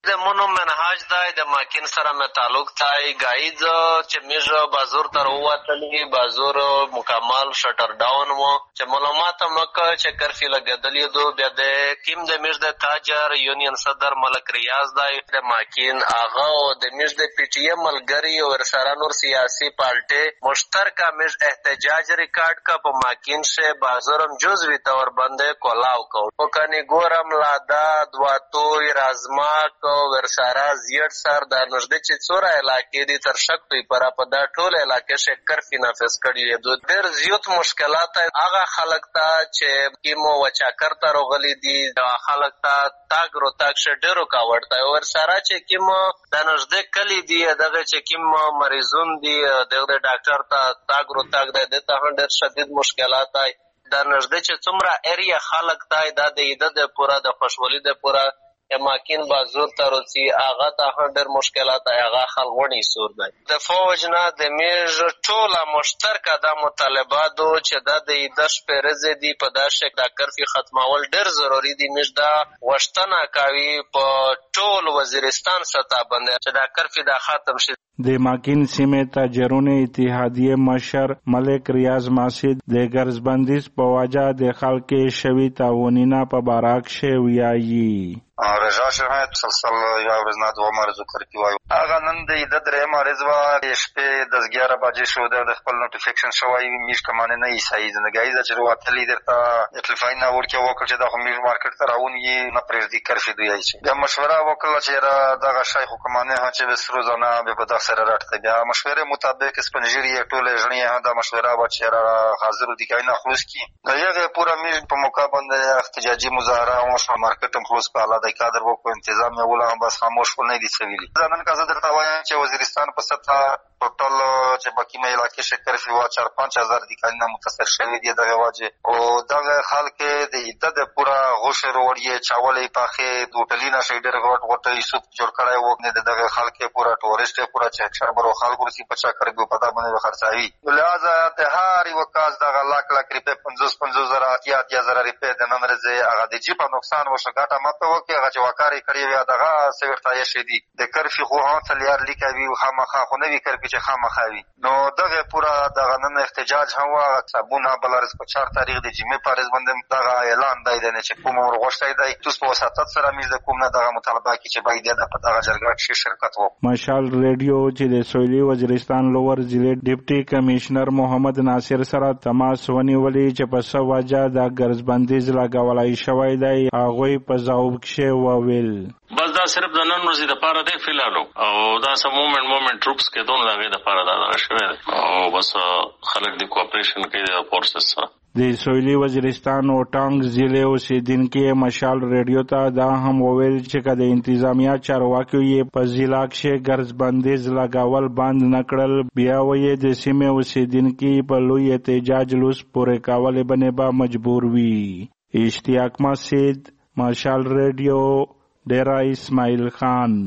د مونو منهاج دی د ماکین سره مې تعلق دی ګاید چې میږ بازور ته راووتلي بازور مکمل شټر ډاون و چې معلومات هم وکړه چې کرفیو لګېدلي دو بیا د کیم د میږ د تاجر یونین صدر ملک ریاض دی د ماکین هغه او د میږ د پی ټی ایم ملګري او ورسره نور سیاسي پارټۍ مشترکه میږ احتجاج ریکارډ کا په ماکین سے بازورم جزوی طور باندې کولاو کو او کني ګورم لادا دواتوی رازماک او ورسره زیړ سر د نږدې چې څوره علاقې دي تر شک دوی پر په دا ټول علاقې شه کرفی نافذ کړي دي ډېر زیات مشکلات هغه خلک ته چې کیمو وچاکر ته راغلي دي خلک ته تاګ رو تاګ شه ډېرو کاوړ ته ورسره چې کیمو د نږدې کلی دي دغه چې کیمو مریضون دي دغه ډاکټر ته تاګ رو تاګ دی د ته ډېر شدید مشکلات دي د نږدې چې څومره ایریا خلک دی دا د ایده د پوره د خوشحالي د پوره ماکین بازور ته روڅي هغه ته هم ډېر مشکلات هغه خلغونی سور دی د فوج نه د میږ ټوله مشترکه دا مطالباتو چې دا د ایده شپېرزې دي په دا شک دا کرفي ختمول ډېر ضروري دي میږ دا غوښتنه کوي په ټول وزیرستان سطح باندې چې دا کرفي دا ختم شي د ماکین سیمې تاجرونو اتحادیې مشر ملک ریاض ماسید د ګرځبندیز په وجه د خلکو شوي تعاونینه په باراک شویایي رضا شهید مسلسل یا ورځ نه دوه مرزو کرکی وایو هغه نن د د درې مرز وا شپې د ګیاره بجې شو د خپل نوټیفیکیشن شوی میش کمانه نه ایسای زندګۍ د چر واتلی درته اټلفای نه ورکه وکړ چې د میش مارکیټ ته راونی نه پرېږدي کرفي دوی شي د مشوره وکړه چې دغه شیخ حکومانه چې به سروزانه به په دغه سره راټته بیا مشوره مطابق سپنجری ټوله ژنې دا مشوره و چې حاضر دي کینه خلاص کی دغه پورا میش په موقع باندې احتجاجي مظاهره او مارکیټ هم خلاص په اعلی کادر وکړو انتظام یې ولا هم بس خاموش ول نه دي سویلي ځانن کا زه درته وایم چې وزیرستان په سطح ټوټل چې باقي مې علاقې شکر فی وا چار پنځه هزار دي کله متاثر شوی دي دغه واجه او دغه خلک د عدد پورا غوښه وروړي چاولې پاخه دوټلینا شیډر غوټ غوټه یوسف جوړ کړای وو نه دغه خلک پورا ټوریسټ پورا چې شربرو خلکو رسی پچا کړو په دا باندې خرڅاوي لہذا د هاري وکاز دغه لاک لاک ریپې پنځوس پنځوس زره اتیا اتیا زره ریپې د نن ورځې هغه د جی په نقصان وشو ګټه ماته وکي هغه چې وکاري کړی وي دغه سویرتای شدي د کرفي خو هم تلیار لیکوي خامخا خو نه وی کرفي چې خامخا وي نو دغه پورا دغه نن احتجاج هم وا صابونه بلارس په چهار تاریخ د جمعې پارز باندې دغه اعلان دی نه چې کوم ورغشتای دی توس په وساتت سره میز د کوم نه دغه مطالبه کی چې باید د دغه جرګه کې شرکت وکړي مشال ریډیو چې د سویلي وزیرستان لوور ضلع ډیپټي کمشنر محمد ناصر سره تماس ونیولې چې په څه وجه د ګرځبندیز لګولای شوی دی هغه په ځواب کې وویل بس دا صرف د نن ورځې د پاره دی فلالو او دا سم مومنت مومنت ټروپس کې دون لاګي د پاره دا شوی او بس خلک د کوآپریشن کوي د فورسز سره د سویلي وزیرستان او ټانګ ضلع اوسیدونکو مشال ریډیو ته دا هم وویل چې د انتظامیه چارواکو یې په ضلع کې ګرځبندیز لګاول بند نکړل بیا وایي د سیمې اوسیدونکو په لوی احتجاج لوس پورې کول باندې به مجبور وي اشتیاق مسجد مشال ریډیو ډیرا اسماعیل خان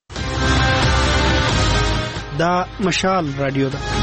دا مشال رادیو ده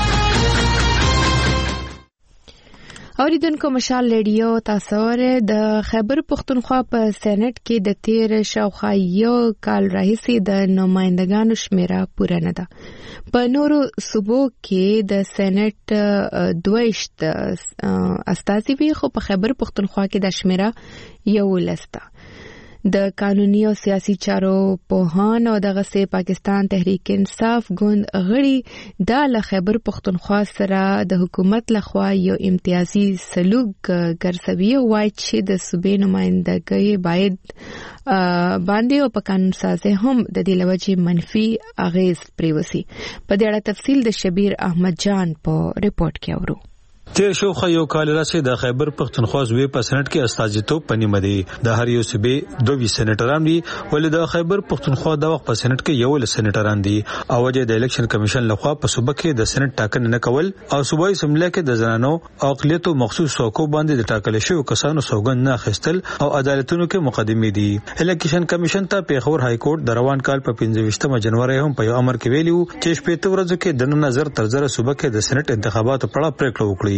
اوریدونکو مشال ریډیو تاسو ور د خیبر پختونخوا په سېنات کې د تیر شاوخوا یو کال راهیسې د نمائندګانو شمیره پوره نه ده په نورو صوبو کې د سېنات دویشت استازي وی خو په خیبر پختونخوا کې د شمیره یو لسته د قانوني او سیاسي چارو پوهان او دغه سه پاکستان تحریک انصاف ګوند غړي د ل خیبر پختونخوا سره د حکومت لخوا یو امتیازي سلوک ګرځوي وای چې د صوبې نمائندګۍ باید باندې او په قانون سازي هم د دې لوجه منفي اغیز پریوسی په دې اړه تفصیل د شبیر احمد جان په ریپورت کې اورو تیر شو یو کال راځي د خیبر پختونخوا زوی په سېنات کې استازیتوب پنیمه دي د هر یو صوبې دوه سېناتران دي ولې د خیبر پختونخوا د وخت په سېنات کې یو ل سېناتران دي او وجه د الیکشن کمیشن لخوا په صوبه کې د سېنات ټاکنه نه کول او صوبایي سملې کې د زنانو او اقلیتو مخصوص څوکو باندې د ټاکل شوی کسانو سوګند نه خستل او عدالتونو کې مقدمه دي الیکشن کمیشن ته پیښور های کورټ د روان کال په پنځه جنوري هم په یو امر کې ویلو چې شپږ ورځې کې د نظر تر زره صوبه کې د سېنات انتخاباتو په اړه پریکړه وکړي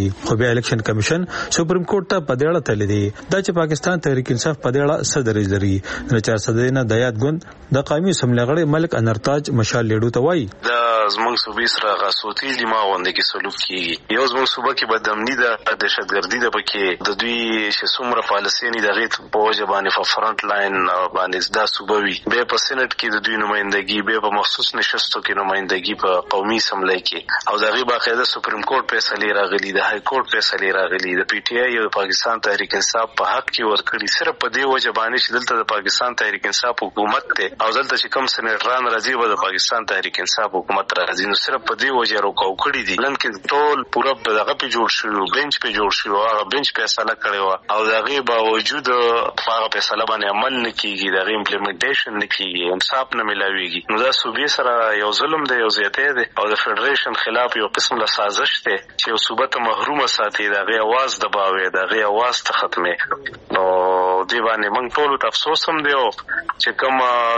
خو بیا الیکشن کمیشن سپریم کورټ ته په دې اړه تللی دی دا چې پاکستان تحریک انصاف په دې اړه څه دریځ لري. د چار صدرینه د یاد ګوند د قومي اسمبلی غړي ملک انرتاج مشال لیډو ته وایي دا زموږ صوبې سره غاسوتي دي ما غونډه کې سلوک کیږي. یو زموږ صوبه کې بدامني ده دهشتګردي ده پکې د دوی چې څومره پالیسي نه دغه په وجه باندې په فرنٹ لاین باندې دا صوبه وي به په سېنات کې د دوی نمائندګي به په مخصوص نشستو کې نمائندګي په قومي اسمبلی کې او دغه باقاعده سپریم کورټ فیصله راغلي د های کورټ فیصله راغلي د پی ټی آی او پاکستان تحریک انصاف په حق کې ورکړي صرف په دې وجه باندې چې دلته د پاکستان تحریک انصاف حکومت ته او دلته چې کوم سېنټران راځي به د پاکستان تحریک انصاف حکومت راځي نو صرف په دې وجه راکاو کړی دي لکه ټول پوره دغه په جوړ شو بنچ په جوړ شو هغه بنچ فیصله کړی او دغه باوجود هغه فیصله باندې عمل نه کیږي دغه امپلیمنټیشن نه کیږي انصاف نه ملاويږي نو دا صوبې سره یو ظلم دی یو زیاته دی او د فدریشن خلاف یو قسم له سازش دی چې یو صوبه ته محروم ساتي دغه आवाज دباوي دغه आवाज ته ختمه نو دی باندې موږ ټول ته افسوس هم دی چې کوم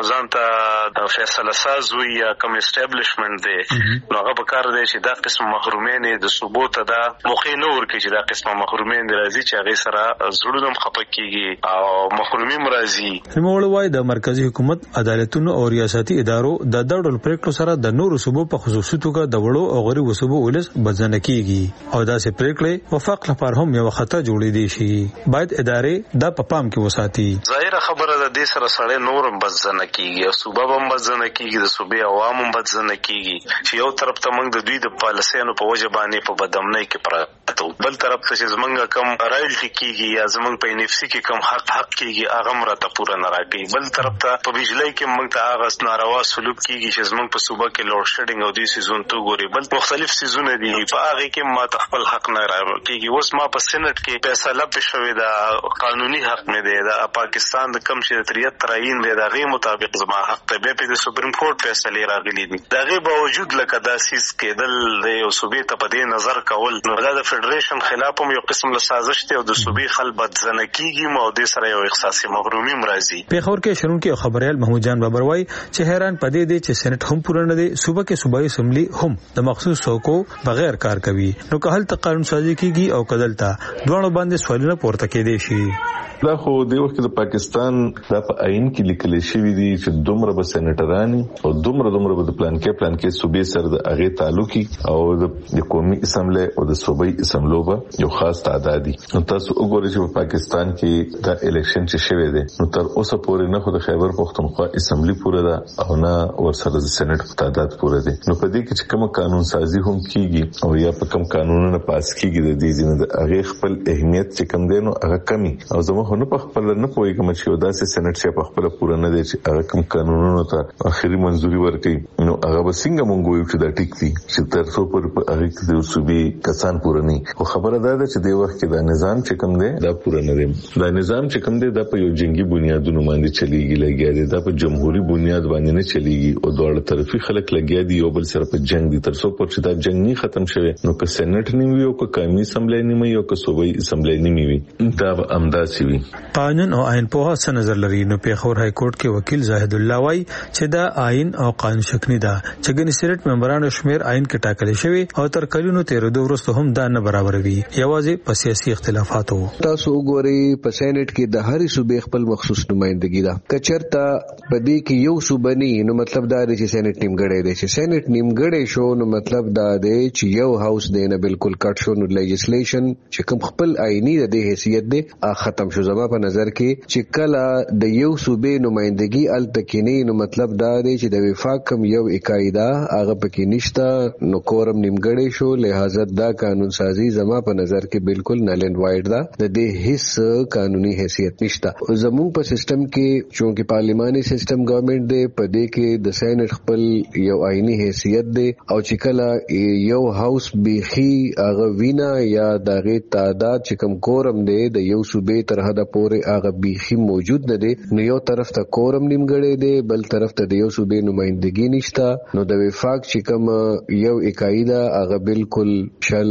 ځانته د فیصله ساز وي یا کوم اسټابلیشمنت دی نو هغه په کار دی چې دا قسم محرومین د صوبو ته دا موخې نه ورکړي چې دا قسم محرومین راځي چې هغه سره زړونه خپه کیږي او محرومي مرضی نوموړ وايي د مرکزی حکومت عدالتونو او ریاستي ادارو د دړل پریکړو سره د نورو صوبو په خصوصي توګه د وړو او غریب صوبو ولس بدزنه کیږي او دا سه پریکړې وفاق لپاره هم یو خطا جوړې دي شي باید ادارې دا په پام کې وساتي. ظاهر خبره ده د سره سره نورم بدزنه کیږي او صوبه هم بدزنه کیږي د صوبې عوام هم بدزنه کیږي چې یو طرف ته موږ د دوی د پالیسیانو په وجه باندې په بدامنۍ کې پراته بل طرف ته چې زمونږ کم رایلټي کیږي یا زمونږ په انفسي کې کم حق حق کیږي هغه مرته پوره نه راکړي بل طرف ته په بجلی کې موږ ته هغه ناروا سلوک کیږي چې زمونږ په صوبه کې لوډ شیډینګ او د سیزون تو ګوري بل مختلف سیزونه دي په هغه کې ما خپل حق نه راکړي اوس ما په سېنات کې فیصله پښوي دا قانوني حق مې دی دا پاکستان د کم چې تریت تراین دی دا غي مطابق زما حق ته به په سپریم کورټ فیصله راغلي دي دا غي باوجود لکه دا سیس کېدل د یو صوبې ته په دې نظر کول نو دا د فدریشن خلاف هم یو قسم له سازش دی او د صوبې خل بدزنه کیږي مو د سره یو احساسي مغرومي مرضی په خبر کې شرون کې خبريال محمود جان بابر وای چې حیران پدې دي چې سېنات هم پوره نه دي صوبه کې صوبایي اسمبلی هم د مخصوص څوکو بغیر کار کوي نو که هل ته قانون سازي کیږي او کدلتا دوه باندې سوالونه پورته کېدي شي. دا خو د وخت د پاکستان د په عین کې لیکل شوی دی چې دومره به سېنټرانی او دومره دومره به د پلان کې پلان کې صوبې سره د هغه تعلقي او د قومي اسمبلی او د صوبایي اسمبلو به یو خاص تعداد دي نو تاسو وګورئ چې په پاکستان کې د الیکشن چې شوی دی نو تر اوسه پورې نه خو د خیبر پختونخوا اسمبلی پوره ده او نه ورسره د سېنات په تعداد پوره دي نو په دې کې چې کوم قانون سازي هم کیږي او یا په کوم قانونونه پاس کیږي د دې ځینې د هغه خپل اهمیت چې کم دی نو هغه کمی او زموږ نه په خپل نه پوهیږم چې یو داسې سېنات چې په خپل پوره نه دی چې هغه کوم قانونونو ته اخري منځوري ورکړي نو هغه به څنګه مونږ وایو چې دا ټیک دي چې تر څو پر هغه کې د صوبې کسان پوره نه خو خبره ده چې د وخت کې دا نظام چې کوم دی دا پوره نه دی دا نظام چې کوم دی دا په یو جنگي بنیادونو باندې چلیږي لګیا دی دا په جمهوریت بنیاد باندې نه چلیږي او دوه طرفي خلک لګیا دي یو بل سره په جنگ دي تر څو پر چې دا جنگ نه ختم شوی نو که سېنات نیوي او که قومي اسمبلی نیوي او که صوبایي اسمبلی نیوي دا به امداسي وي. قانون او آئین په څه نظر لري نو پیښور های کورټ کې وکیل زاهد الله وای چې دا آئین او قانون شکنی ده چې ګنې سېنات ممبرانو شمیر آئین کې ټاکل شوی او تر کلونو تیر دوه ورسته هم دا نه برابر وي یوازې په سیاسي اختلافاتو. تاسو وګورئ په سېنات کې د هرې صوبې خپل مخصوص نمائندګي ده کچرته په دې کې یو صوبه نه نو مطلب دا دی چې سېنات نیمګړی دی چې سېنات نیمګړی شو نو مطلب دا دی چې یو هاوس دی نه بالکل کټ شو نو لیجسلیشن چې کوم خپل آئینی د حیثیت دی ختم شو. زما په نظر کې چې کله د یو صوبې نمائندګي ال تکینی نو مطلب دا دی چې د وفاق کم یو اکایدا هغه پکې نشته نو کورم نیمګړی شو لہذا دا قانون سازي زما په نظر کې بالکل نل اینڈ وایډ دا د دې هیڅ قانوني حیثیت نشته. زموږ په سیستم کې چونکه پارلیماني سیستم ګورنمنت دی په دې کې د سېنات خپل یو آئینی حیثیت دی او چې کله یو هاوس بیخي هغه وینا یا دغه تعداد چې کم کورم دی د یو صوبې تر حد پورې هغه بیخي موجود نه دی نو یو طرف ته کورم نیمګړی دی بل طرف ته د یو صوبې نمائندګي نشته نو د وفاق چې کوم یو اکایدا هغه بالکل شل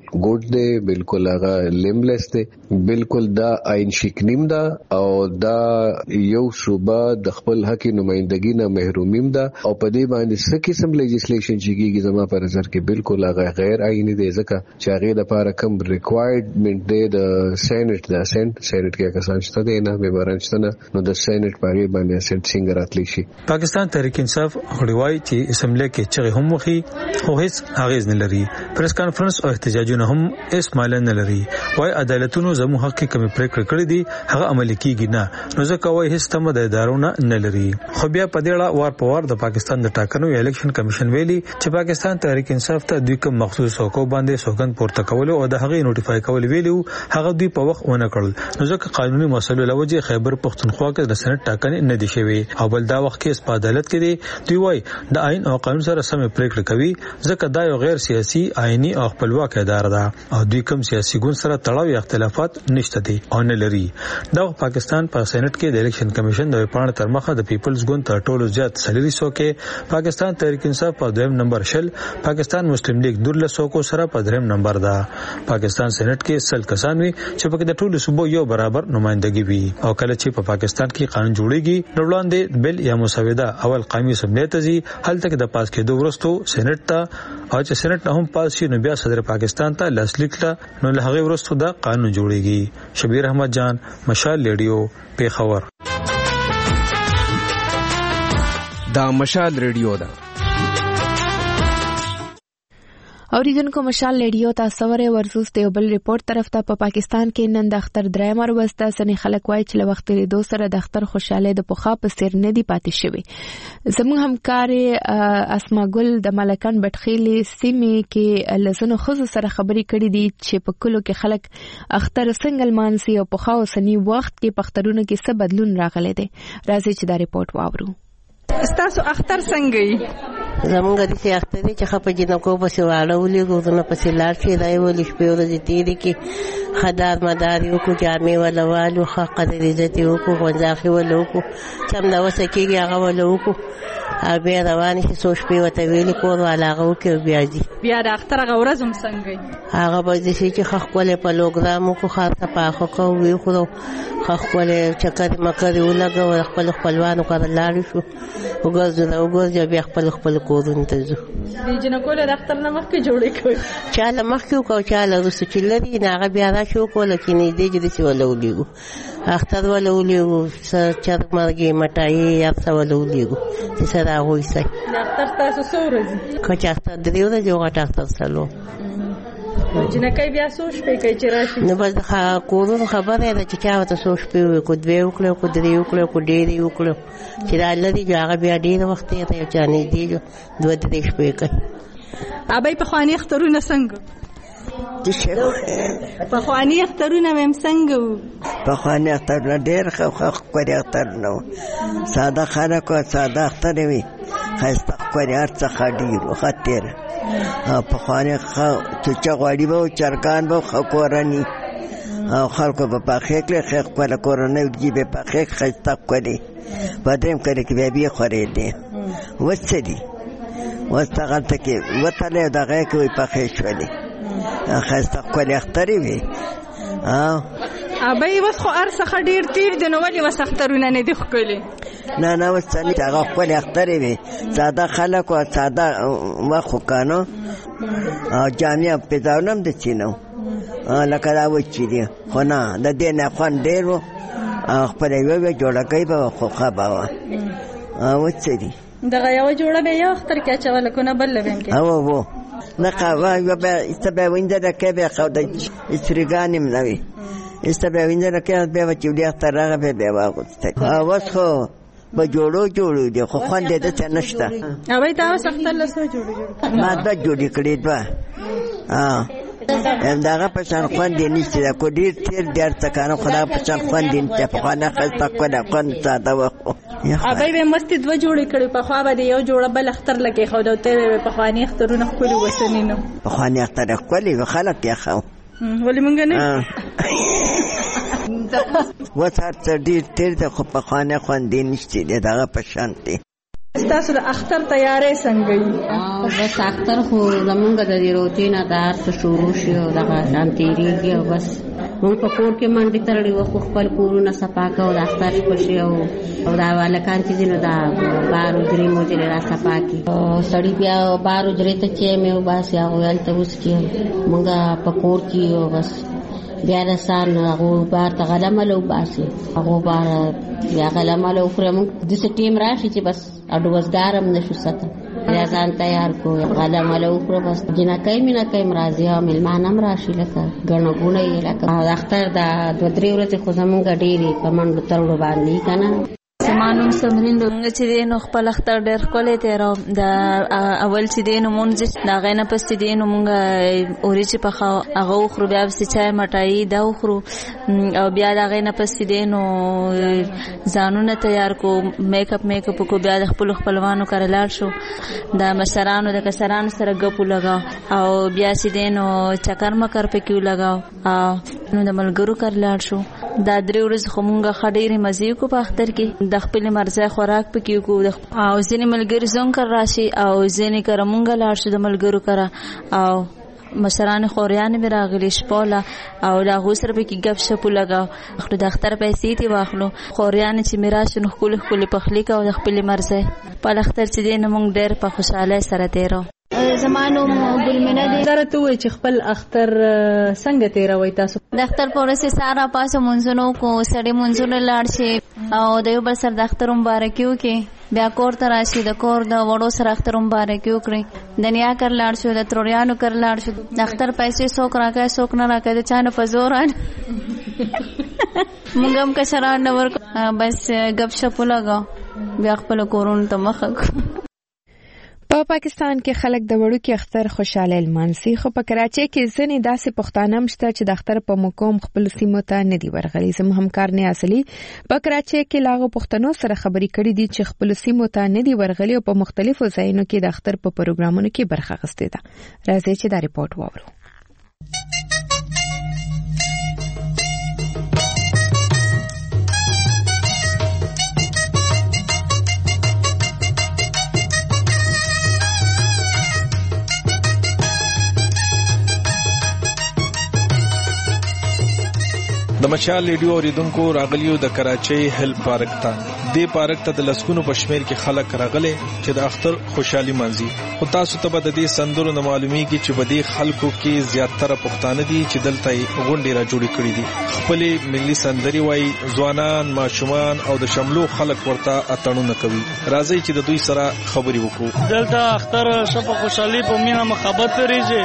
ګوډ دی، بالکل هغه لیملیس دی، بالکل دا آئین شکنیم ده او دا یو صوبه د خپل حق نمائندګي نه محرومیم ده او په دې باندې څه قسم لیجسلیشن چې کیږي زما پر نظر کې بالکل هغه غیر آئینی دی، ځکه چې هغه د لپاره کم ریکوایرمنت دی د سېنات د سېنات سېنات کې کسان شته دي نه به ورنشته نه نو د سېنات په اړه باندې سېنات څنګه راتلی شي. پاکستان تحریک انصاف غړوای چې اسمبلی کې چغې هم مخې خو هیڅ اغیز نه لري، پریس کانفرنس او احتجاجونه هم اس مال نه لري، وای عدالتونو زمو حق کې کمی پریکړه کړې دي هغه عملي کیږي نه، نو ځکه وای هیڅ تم د ادارونو نه لري. خو بیا په دې اړه وار په وار د پاکستان د ټاکنو الیکشن کمیشن ویلي چې پاکستان تحریک انصاف ته دوی کوم مخصوص حقوق باندې سوګند پورته کول او د هغه نوټیفای کول ویلو هغه دوی په وخت ونه کړل، نو ځکه قانوني مسلو لوجه خیبر پختونخوا کې د سېنات ټاکنې نه دي شوی او بل دا وخت کې په عدالت کې دی دوی وای د آئین او قانون سره سم پریکړه کوي، ځکه دا یو غیر سیاسي آئینی او خپلواک اداره ده او دوی کوم سیاسي ګوند سره تړاو یا اختلافات نشته دي او نه لري. دا پاکستان په سېنات کې د الیکشن کمیشن د پاڼه تر مخه د پیپلز ګوند تر ټولو زیات سلیری سو کې پاکستان تحریک انصاف په دویم نمبر شل، پاکستان مسلم لیگ دولس سو کو سره په دریم نمبر ده. پاکستان سېنات کې سل کسان وي چې په د ټولو صوبو یو برابر نمائندګي وي او کله چې په پاکستان کې قانون جوړیږي نو وړاندې بل یا مسوده اول قومي اسمبلی ته ځي، هلته د پاس کېدو وروسته سېنات ته او چې سېنات نه هم پاس شي نو بیا صدر پاکستان ته لاسلیک لا نو له هغه وروسته دا قانون جوړیږي. شبیر احمد جان، مشال ریډیو، پیښور. دا مشال ریډیو ده. اوریدونکو مشال ریډیو تاسو ورې ورسوس ته بل ریپورت طرف ته په پا پاکستان کې نن د اختر دریم ورځ ده، سنې خلک وایي چې له وخت لري سره د اختر خوشاله د پوخا په سر نه دی پاتې شوی. زموږ همکار اسما ګل د ملکان بټخیلې سیمې کې لزنو خزو سره خبرې کړې دي چې په کلو کې خلک اختر سنگل مانسي او پوخا وسنی وخت کې پخترونو کې څه بدلون راغلی دی. راځي چې دا ریپورت واورو. استاسو اختر څنګه یې؟ زمونږ د سي اختر چې خپه جنکو پسې واړولې ګورنه پسې لاړ شي دای ولې شپې ورځې تیرې کې خدار مدار یو کو جامې ولا والو حق قدر عزت یو کو غنځاخي ولو کو چم دا وسه کېږي هغه ولو کو بیا روان شي څو شپې وته ویلې کور والا هغه وکړ بیا دي بیا د اختر هغه ورځ هم څنګه هغه به دې چې خخ کولې په لوګرامو کو خاصه پاخه کو وی خو خخ کولې چکر مکر ولګو خپل خپلوانو کړه لاړ شو وګورځنه وګورځي بیا خپل خپل کورونه ته ځو دې جنکو له اختر نه مخکې جوړې کوي چاله مخکې کو چاله رسو چې لري نه هغه بیا را شو کوله چې نه دې دې چې ولولېګو اختر ولولېګو چر مرګي مټای یا څه ولولېګو چې سره وای سي اختر تاسو سورځي کچا اختر دې ورځ یو غټ اختر سلو جنکای بیا سوچ په کوي چې راشي نو بس ښه کورو خبره ده چې چا ته سوچ په کو دوی وکړو کو درې وکړو کو ډېری وکړو چې دا لدی هغه بیا ډېر وخت یې ته چانه دی دوه درې شپې کوي ابای په خواني اخترونه څنګه په خواني اخترونه مم څنګه په خواني اخترونه ډېر خو خو کوي اخترونه ساده خانه کو ساده اختر وي خاصه کوي ارڅ خډیر خاطر په خواني چې چغواړي به چرکان به خوراني او خلکو په پاخې کې خخ کوله کورونه دی په پاخې خسته کوي پدیم کړي کې بیا خورې دي وڅدي واستغلت کې وتله دغه کوي پاخې شولې خسته کوي اخترې وي ها ابي وس خو ارسه خډیر تیر د نو ولي وسخترونه نه دي خولې نه نه وسني هغه خپل اخترې وي ساده خلک او ساده واخو کانو او جامع په ځانم د چینو لکه دا و چې دي خو نه د دې نه خوان ډېرو خپل یو یو جوړه کوي په خو خبره او څه دي دغه یو جوړه به یو اختر کې چول کو نه بل لبم کې او وو نه قوا یو به استبه وینځه د کې به خو د استریګانم نوي استبه وینځه کې به چې دې اختر راغه به به واغسته اوس خو به جوړو جوړو دي خو خوان دې ته نشته اوبې دا وسختل لسو جوړو ما دا جوړی کړی دا ها ام داغه په شان خوان دي نشته کو ډیر تیر ډیر تکانه خدا په شان خوان دي ته په خانه خسته کو دا خوان ساده وخت ابي به مست دوه جوړې کړې په خوا به یو جوړه بل اختر لکه خو دوته په خواني اخترونه خوري وسنینو په خواني اختر خولي خلک یې خو ولې مونږ نه وڅار ډیر تیر د خو په خوانه خوان دي نشته دغه په شان دي تاسو د اختر تیاری څنګه وي؟ بس اختر خو زمونږ د دې روتین د هر څه شروع شي او دغه شان تېرېږي او بس مونږ په کور کې منډې تړلې وو خو خپل کورونه صفا کوو د اختر شپه شي او دا هلکان چې دي نو دا بار حجرې مجرې را صفا کړي. سړي بیا بار حجرې ته چای مې وباسي هغوی هلته وڅکي مونږ په کور کې یو بس بیا د سهار نه هغو بار ته غله مله وباسي هغو بار بیا غله مله وخورې مونږ داسې ټیم راشي چې بس اډوزګار هم نه شو ساتلی بیا ځان تیار کړو غله مله وخوره بس جنکۍ مینکۍ م راځي او مېلمانه هم راشي لکه ګڼه ګوڼه یې لکه د اختر دا دوه درې ورځې خو زمونږ ډېرې په منډو ترړو باندې که نه. زما نوم سمرین ده. موږ چې دی نو خپل اختر ډېر ښکلی تېروو. د اول چې دی نو مونځ د هغې نه پس چې دی نو مونږ وریجې پخوو هغه وخورو بیا پسې چای مټایي دا وخورو او بیا د هغې نه پس چې دی نو ځانونه تیار کړو میک اپ میک اپ وکړو بیا د خپلو خپلوانو کره لاړ شو د مشرانو د کسرانو سره ګپ ولګاو او بیا چې دی نو چکر مکر پکې ولګاو او نو د ملګرو کره لاړ شو. دا درې ورځې خو مونږ ښه ډېرې مزې وکړو په اختر کې د خپلې مرضی خوراک پکې وکړو او ځینې ملګري زموږ کره راشي او ځینې کره مونږ لاړ شو د ملګرو کره او مشرانې خوریانې مې راغلي شپوله او د هغوی سره پکې ګپ شپ ولګاو د اختر پیسې ترې واخلو خوریانې چې مې راشي نو ښکلې ښکلې پخلي کوو د خپلې مرضی په اختر چې دی نو مونږ ډېر په خوشحالۍ سره تېروو. زما نوم ګلمینه دی. دا راته ووایي چې خپل اختر څنګه تېروئ تاسو؟ د اختر په ورځ سهار راپاڅو مونځونه وکړو سړی مونځونه لاړ شي او د یو بل سره د اختر مبارکي وکړي بیا کور ته راشي د کور د وړو سره اختر مبارکي وکړي د نیا کر لاړ شو د تروریانو کر لاړ شو د اختر پیسې څوک راکوي څوک نه راکوي د چا نه په زور مونږ هم کشران نه ورکړو بس ګپ شپ ولګاو بیا خپلو کورونو ته مخه کړو. په پاکستان کې خلک د وړوکي اختر خوشاله لمانځي خو په کراچۍ کې ځینې داسې پښتانه هم شته چې د اختر په موقع خپلو سیمو ته نه دي ورغلي. زموږ همکار نیاز علي په کراچۍ کې له هغو پښتنو سره خبرې کړې دي چې خپلو سیمو ته نه دي ورغلي او په مختلفو ځایونو کې د اختر په پروګرامونو کې برخه اخیستې ده. راځئ چې دا ریپورټ واورو. د مشال ریډیو اوریدونکو راغلیو د کراچۍ هیل پارک ته. دې پارک ته د لسګونو په شمېر کې خلک راغلي چې د اختر خوشحالي مانځي. خو تاسو ته به د دې سندرو نه معلومیږي چې په دې خلکو کې زیاتره پښتانه دي چې دلته غونډې را جوړې کړې دي. خپلې ملي سندرې وایي ځوانان ماشومان او د شملو خلک ورته اتڼونه کوي. راځئ چې د دوی سره خبرې وکړو. دلته اختر شپه خوشحالي په مینه محبت لريږي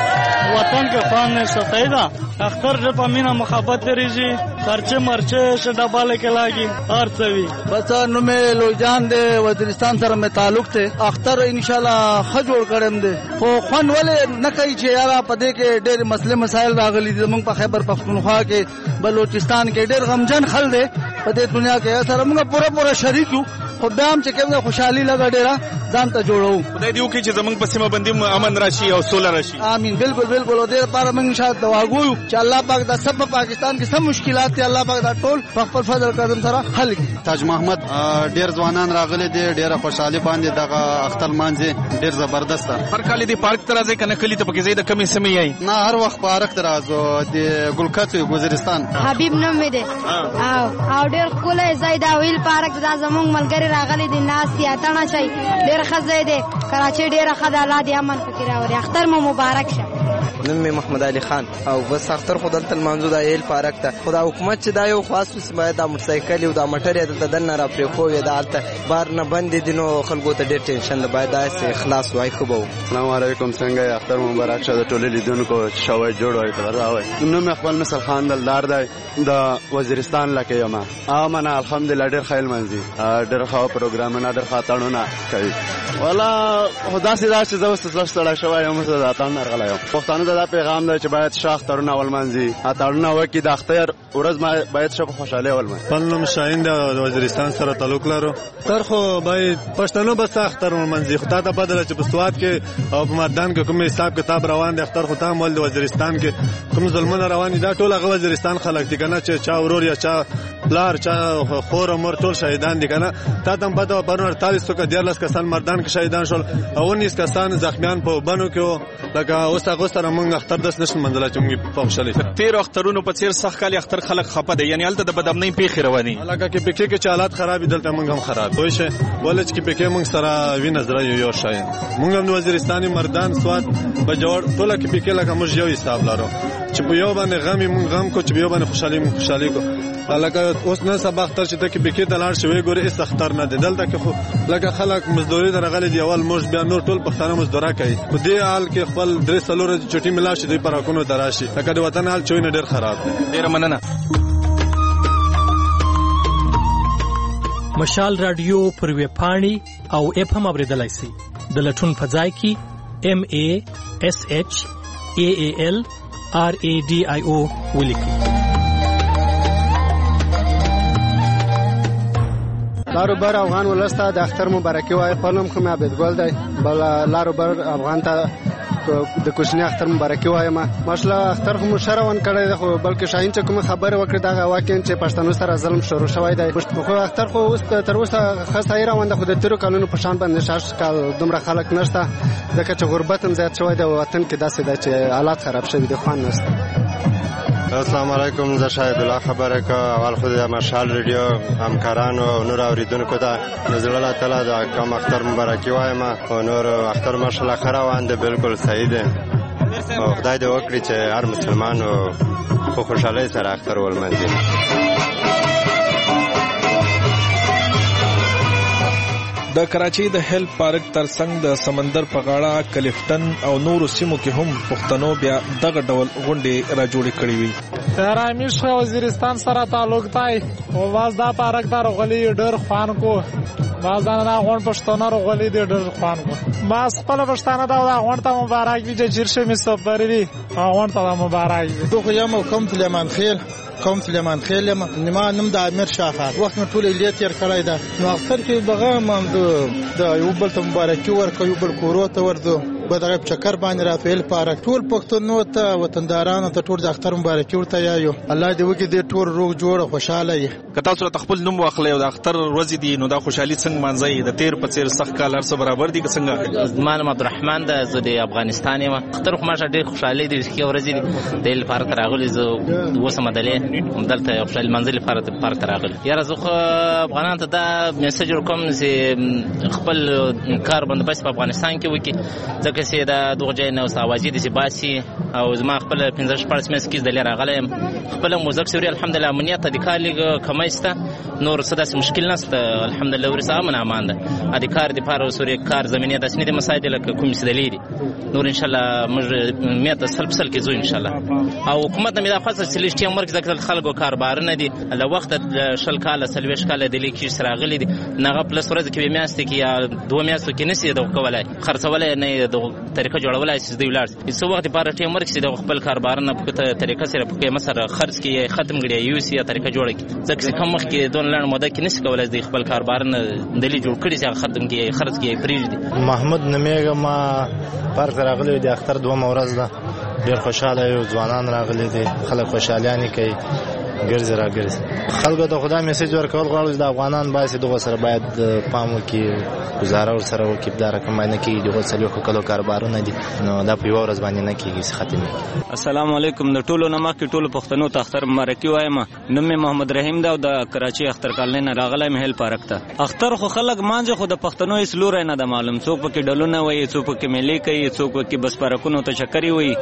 وطن کې خوان نه صفای دا اختر ژ په مینه محبت لريږي خرچه مرچه شډاباله کې لاګي هر څه وي. بس نو مې لوجان دې وزیرستان سره مې تعلق ته اختر ان شاء الله ښه جوړ کړم دې خو خوان ولې نه کوي چې یاره په دې کې ډېر مسله مسائل راغلي دي. موږ په خیبر پختونخوا کې بلوچستان کې ډېر غمجن خل دي په دې دنیا کې سره موږ پوره پوره شریک یو خو بیا هم چې کومه خوشحالي لګا ډېره ځان ته جوړو. خدای دې وکړي چې زمونږ په سیمه باندې امن راشي او سوله راشي. امين بالکل بالکل او دې لپاره موږ ان شاء الله دعا کوو چې الله پاک د سب پاکستان کې سم مشکلات دي الله پاک دا ټول په خپل فضل کرم سره حل کړي. تاج محمد ډېر ځوانان راغلي دي ډېره خوشحالي باندې دغه اختر مانځي ډېر زبردست. هر کال دې پارک ته راځي کنه کلی ته پکې ځای د کمی سمې یې نه هر وخت پارک ته راځو د ګلکت وزیرستان. حبیب نوم دې او او ډېر ښکلی ځای دا ویل پارک دا زموږ ملګري راغلي دي ناس دي اتڼه شي ډېر ښه ځای دی کراچۍ ډېره ښه ده الله دې امن پکې راوړي. اختر مو مبارک شه. نوم مې محمد علي خان او بس اختر خو دلته لمانځو د هیل پارک ته خو دا حکومت چې دا یو خاص باید دا موټرسایکل او دا موټر یې دلته دننه را پرېښوی دا هلته بار نه بندې دي نو خلکو ته ډېر ټینشن ده باید داسې خلاص وای ښه به و. السلام علیکم څنګه یې اختر مبارک شه د ټولو لیدونکو شوی جوړ وای راوی. نوم مې خپل مثل خان دلدار دی د وزیرستان لکه یم او منه الحمدلله ډېر ښه لمانځي ډېر ښه پروګرامونه ډېر ښه اتڼونه کوي. والا خو داسې دا چې زه اوس زړه ستړی شوی یم زه د اتڼ نه راغلی یم پښتانه ته ته دا پیغام دی چې باید ښه اخترونه ولمانځي اخترونه وکړي د اختر ورځ باید ښه په خوشحالۍ ولمانځي. خپل نوم شاهین دی او د وزیرستان سره تعلق لرو. اختر خو باید پښتنو بس اختر ولمانځي خو تا ته پته ده چې په سوات کې او په مردان کې کوم حساب کتاب روان دی اختر خو ته هم ول د وزیرستان کې کوم ظلمونه روان دي دا ټول هغه وزیرستان خلک دي که نه چې چا ورور یا چا پلار چا خور او مور ټول شهیدان دي که نه تا ته هم پته وه پرون اړتالیس څوکه دیارلس کسان مردان کې شهیدان شول او اونیس کسان زخمیان په بنو کې وو لکه اوس هغو سره موږ اختر داسې نشو لمانځلی چې موږ په خوشحالۍ سره تېرو اخترونو په څېر سخت کال اختر خلک خفه دی یعنې هلته د بدامنۍ پېښې روانې لکه کې پکې کې چې حالات خراب دي دلته موږ هم خراب پوه شئ ولې چې کې پکې موږ سره وینه زړه یو یو شی موږ هم د وزیرستان مردان سوات بجوړ ټوله کې پکې لکه موږ یو حساب لرو چې په یو باندې غم یې موږ غم کو چې په یو باندې خوشحالي موږ خوشحالي کو لکه اوس نه سبا اختر چې ته کې پکې ته لاړ شې وایې ګورې هېڅ اختر نه دی دلته کې خو لکه خلک مزدوري ته راغلي دي اول موږ بیا نور ټول پښتانه مزدوره کوي په دې حال کې خپل درې څلور ورځې چټي ملا شي دوی په راکونو ته راشي لکه د وطن حال چې وي نه ډېر خراب دی. ډېره مننه. مشال رادیو پر ویبپاڼې او اپ هم اورېدلی سي د لټون په ځای کې ایم ای اس ایچ ای ای ال آر ای ډي آی او ولیکئ. لارو بر افغان ولسته د اختر مبارکي وایي. خپل نوم خو مې عبدګل دی. بل لارو بر افغان ته د کوچني اختر مبارکي وایم. ماشاءالله اختر خو مو ښه روان کړی دی خو بلکې شاهین چې کومه خبرې وکړې دغه واقعا چې پښتنو سره ظلم شروع شوی دی خو اختر خو اوس تر اوسه ښه صحیح روان دی خو د تېرو کلونو په شان باندې شاش کال دومره خلک نشته ځکه چې غربت هم زیات شوی دی او وطن کې داسې دی چې حالات خراب شوي دي خوند نشته. السلام علیکم. زه شاهد الله خبره کوم. اول خو د مشال ریډیو همکارانو او نور اوریدونکو ته د زړه له تله د کوم اختر مبارکي وایم او نور اختر ماشاءالله ښه روان دی بالکل صحیح دی او خدای دې وکړي چې هر مسلمان په خوشحالۍ سره اختر ولمانځي. د کراچۍ د هیل پارک ترڅنګ د سمندر په غاړه کلیفټن او نورو سیمو کې هم پښتنو بیا دغه ډول غونډې را جوړې کړې وي. رامیش وزیرستان سره تعلق دی او باز دا پارک ته راغلي ډېر خوان کو باز دا نه غون پښتنو راغلي دي ډېر خوان کو باز خپل پښتانه دا غون ته مبارک وي چې چیرشه می سپرلی غون ته مبارک وي. دوه یم کوم سلیمان خیل کوم سلیمان خیل یم نیمه نوم د امیر شاه خان وخت نو ټول الیت تیر کړی دا نو اختر کې دغه مم د یو بل ته مبارکي ورکوي یو بل کورو ته ورځو به دغه چکر باندې راتویل پارک ټول پښتنو ته وطندارانو ته ټول د اختر مبارکي ورته یایو الله دې وکړي دې ټول روغ جوړ خوشاله یې. که تاسو ته خپل نوم واخلئ او د اختر ورځې دي نو دا خوشحالي څنګه مانځئ د تیر په څیر سخت کال هر څه برابر دي که څنګه؟ زما نوم عبدالرحمن ده زه د افغانستان یم. اختر خو ماشه ډېر خوشحالي دي ښې ورځې دي د هیل پارک ته راغلي زه اوس هم دلې همدلته خوشحالي لمانځلې لپاره پارک ته راغلي. یاره زه خو افغانانو ته دا میسج ورکوم چې خپل کار بندوبست په افغانستان کې وکړي ځکه چې دا دغه ځای نه اوس اوازې داسې باسي او زما خپل پنځه شپاړس میاشتې کې دلې راغلی یم خپله موزک سوري الحمدلله امنیت د کار لږ کمی شته نور څه داسې مشکل نشته الحمدلله وروسته امن امان ده. د کار دپاره سوري کار زمینې داسې نه دي مساعدې لکه کومې چې دلې دي نور انشاءالله موږ میت ته سل په سل کې ځو انشاءالله. او حکومت نه مې دا خوښه چې لږ ټیم ورکړي ځکه خلکو کاربارونه دي له وخته شل کاله څلوېښت کاله دلې کې راغلي دي نهغه پلس ورځې کې بې میاشتې کې یا دوه میاشتو کې نشي دغه کولی خرڅولی نه دغه طریقه جوړولی چې دوی ولاړ شي څه وخت دپاره ټیم ورکړي چې دغه خپل کاربارونه په طریقه سره په قیمت سره خرڅ کړي یا ختم کړي یا یوسي یا طریقه جوړه کړي ځکه چې کم مخکې دونه لنډه موده کې نشي کولی چې خپل کاربارونه دلې جوړ کړي چې هغه ختم کړي یا خرڅ کړي یا پرېږدي. محمود نومېږم پارک ته راغلی د اختر دومه ورځ ده ډېر خوشحاله یو ځوانان راغلي دي خلک خوشحالیانې کوي ګرځي را ګرځي خلکو ته خدای میسج ورکول غواړو چې د افغانان باید دغه سره باید پام وکړي ګزاره ورسره وکړي دا رقم باندې کېږي دغه څلوېښتو کلو کاربارونه دي نو دا په یوه ورځ باندې نه کېږي چې ختم کړي. السلام علیکم. د ټولو نه مخکې ټولو پښتنو ته اختر مبارکي وایم. نوم مې محمد رحیم ده او د کراچۍ اختر کالنۍ نه راغلی یم هیل پارک ته. اختر خو خلک مانځي خو د پښتنو هېڅ لوری نه ده معلوم څوک پکې ډلونه وایي څوک پکې میلې کوي څوک پکې بس پارکونو ته چکرې وایي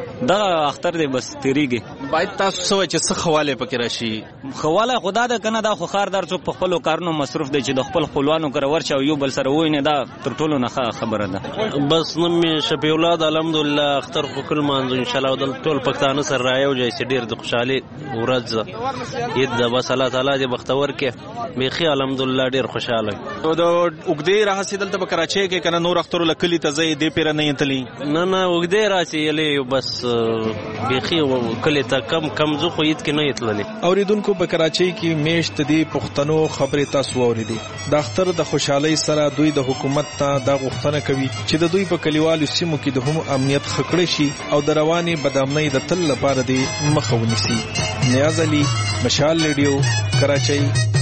دغه اختر دی بس تیریږي. باید تاسو څه وایي چې څه خواله پکې راشي؟ خواله خدا ده کنه دا خو خاردار څوک په خپلو کارونو مصروف دی چې د خپل خپلوانو کره ورشي او یو بل سره وویني دا تر ټولو نه ښه خبره ده. بس نوم مې شفیع الله ده الحمدلله اختر خو کل مانځو انشاءالله او دلته ټول پښتانه سره رایو ځای چې ډېر د خوشحالي ورځ ده عید ده بس الله تعالی دې بختور کړي بیخي الحمدلله ډېر خوشحاله یم. د اوږدې راهسې دلته په کراچۍ کې که نه نور اخترو له کلي ته ځئ دې پیره نه یې تلي؟ نه نه اوږدې راسې یلی بس بیخي کلی ته کم کم زو خو عید کې نه یتللې. اوریدونکو په کراچۍ کې میشت دي پښتنو خبرې تاسو اوریدي. د اختر د خوشحالۍ سره دوی د حکومت ته دا غوښتنه کوي چې د دوی په کلیوالو سیمو کې د هم امنیت خکړې شي او د رواني بدامنۍ د تل لپاره دی مخه ونیسي. نیاز علي، مشال ریډیو، کراچۍ.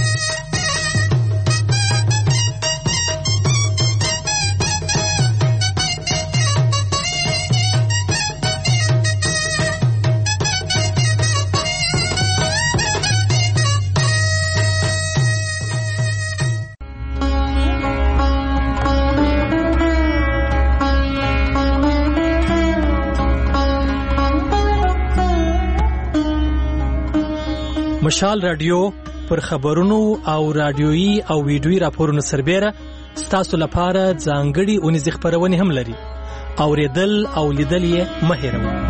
مشال رادیو پر خبرونو او رادیويي او ویډیويي راپورونو سربېره ستاسو لپاره ځانګړي اونیزې خبرونه هم لري. اوریدل او لیدل یې مه هېروئ.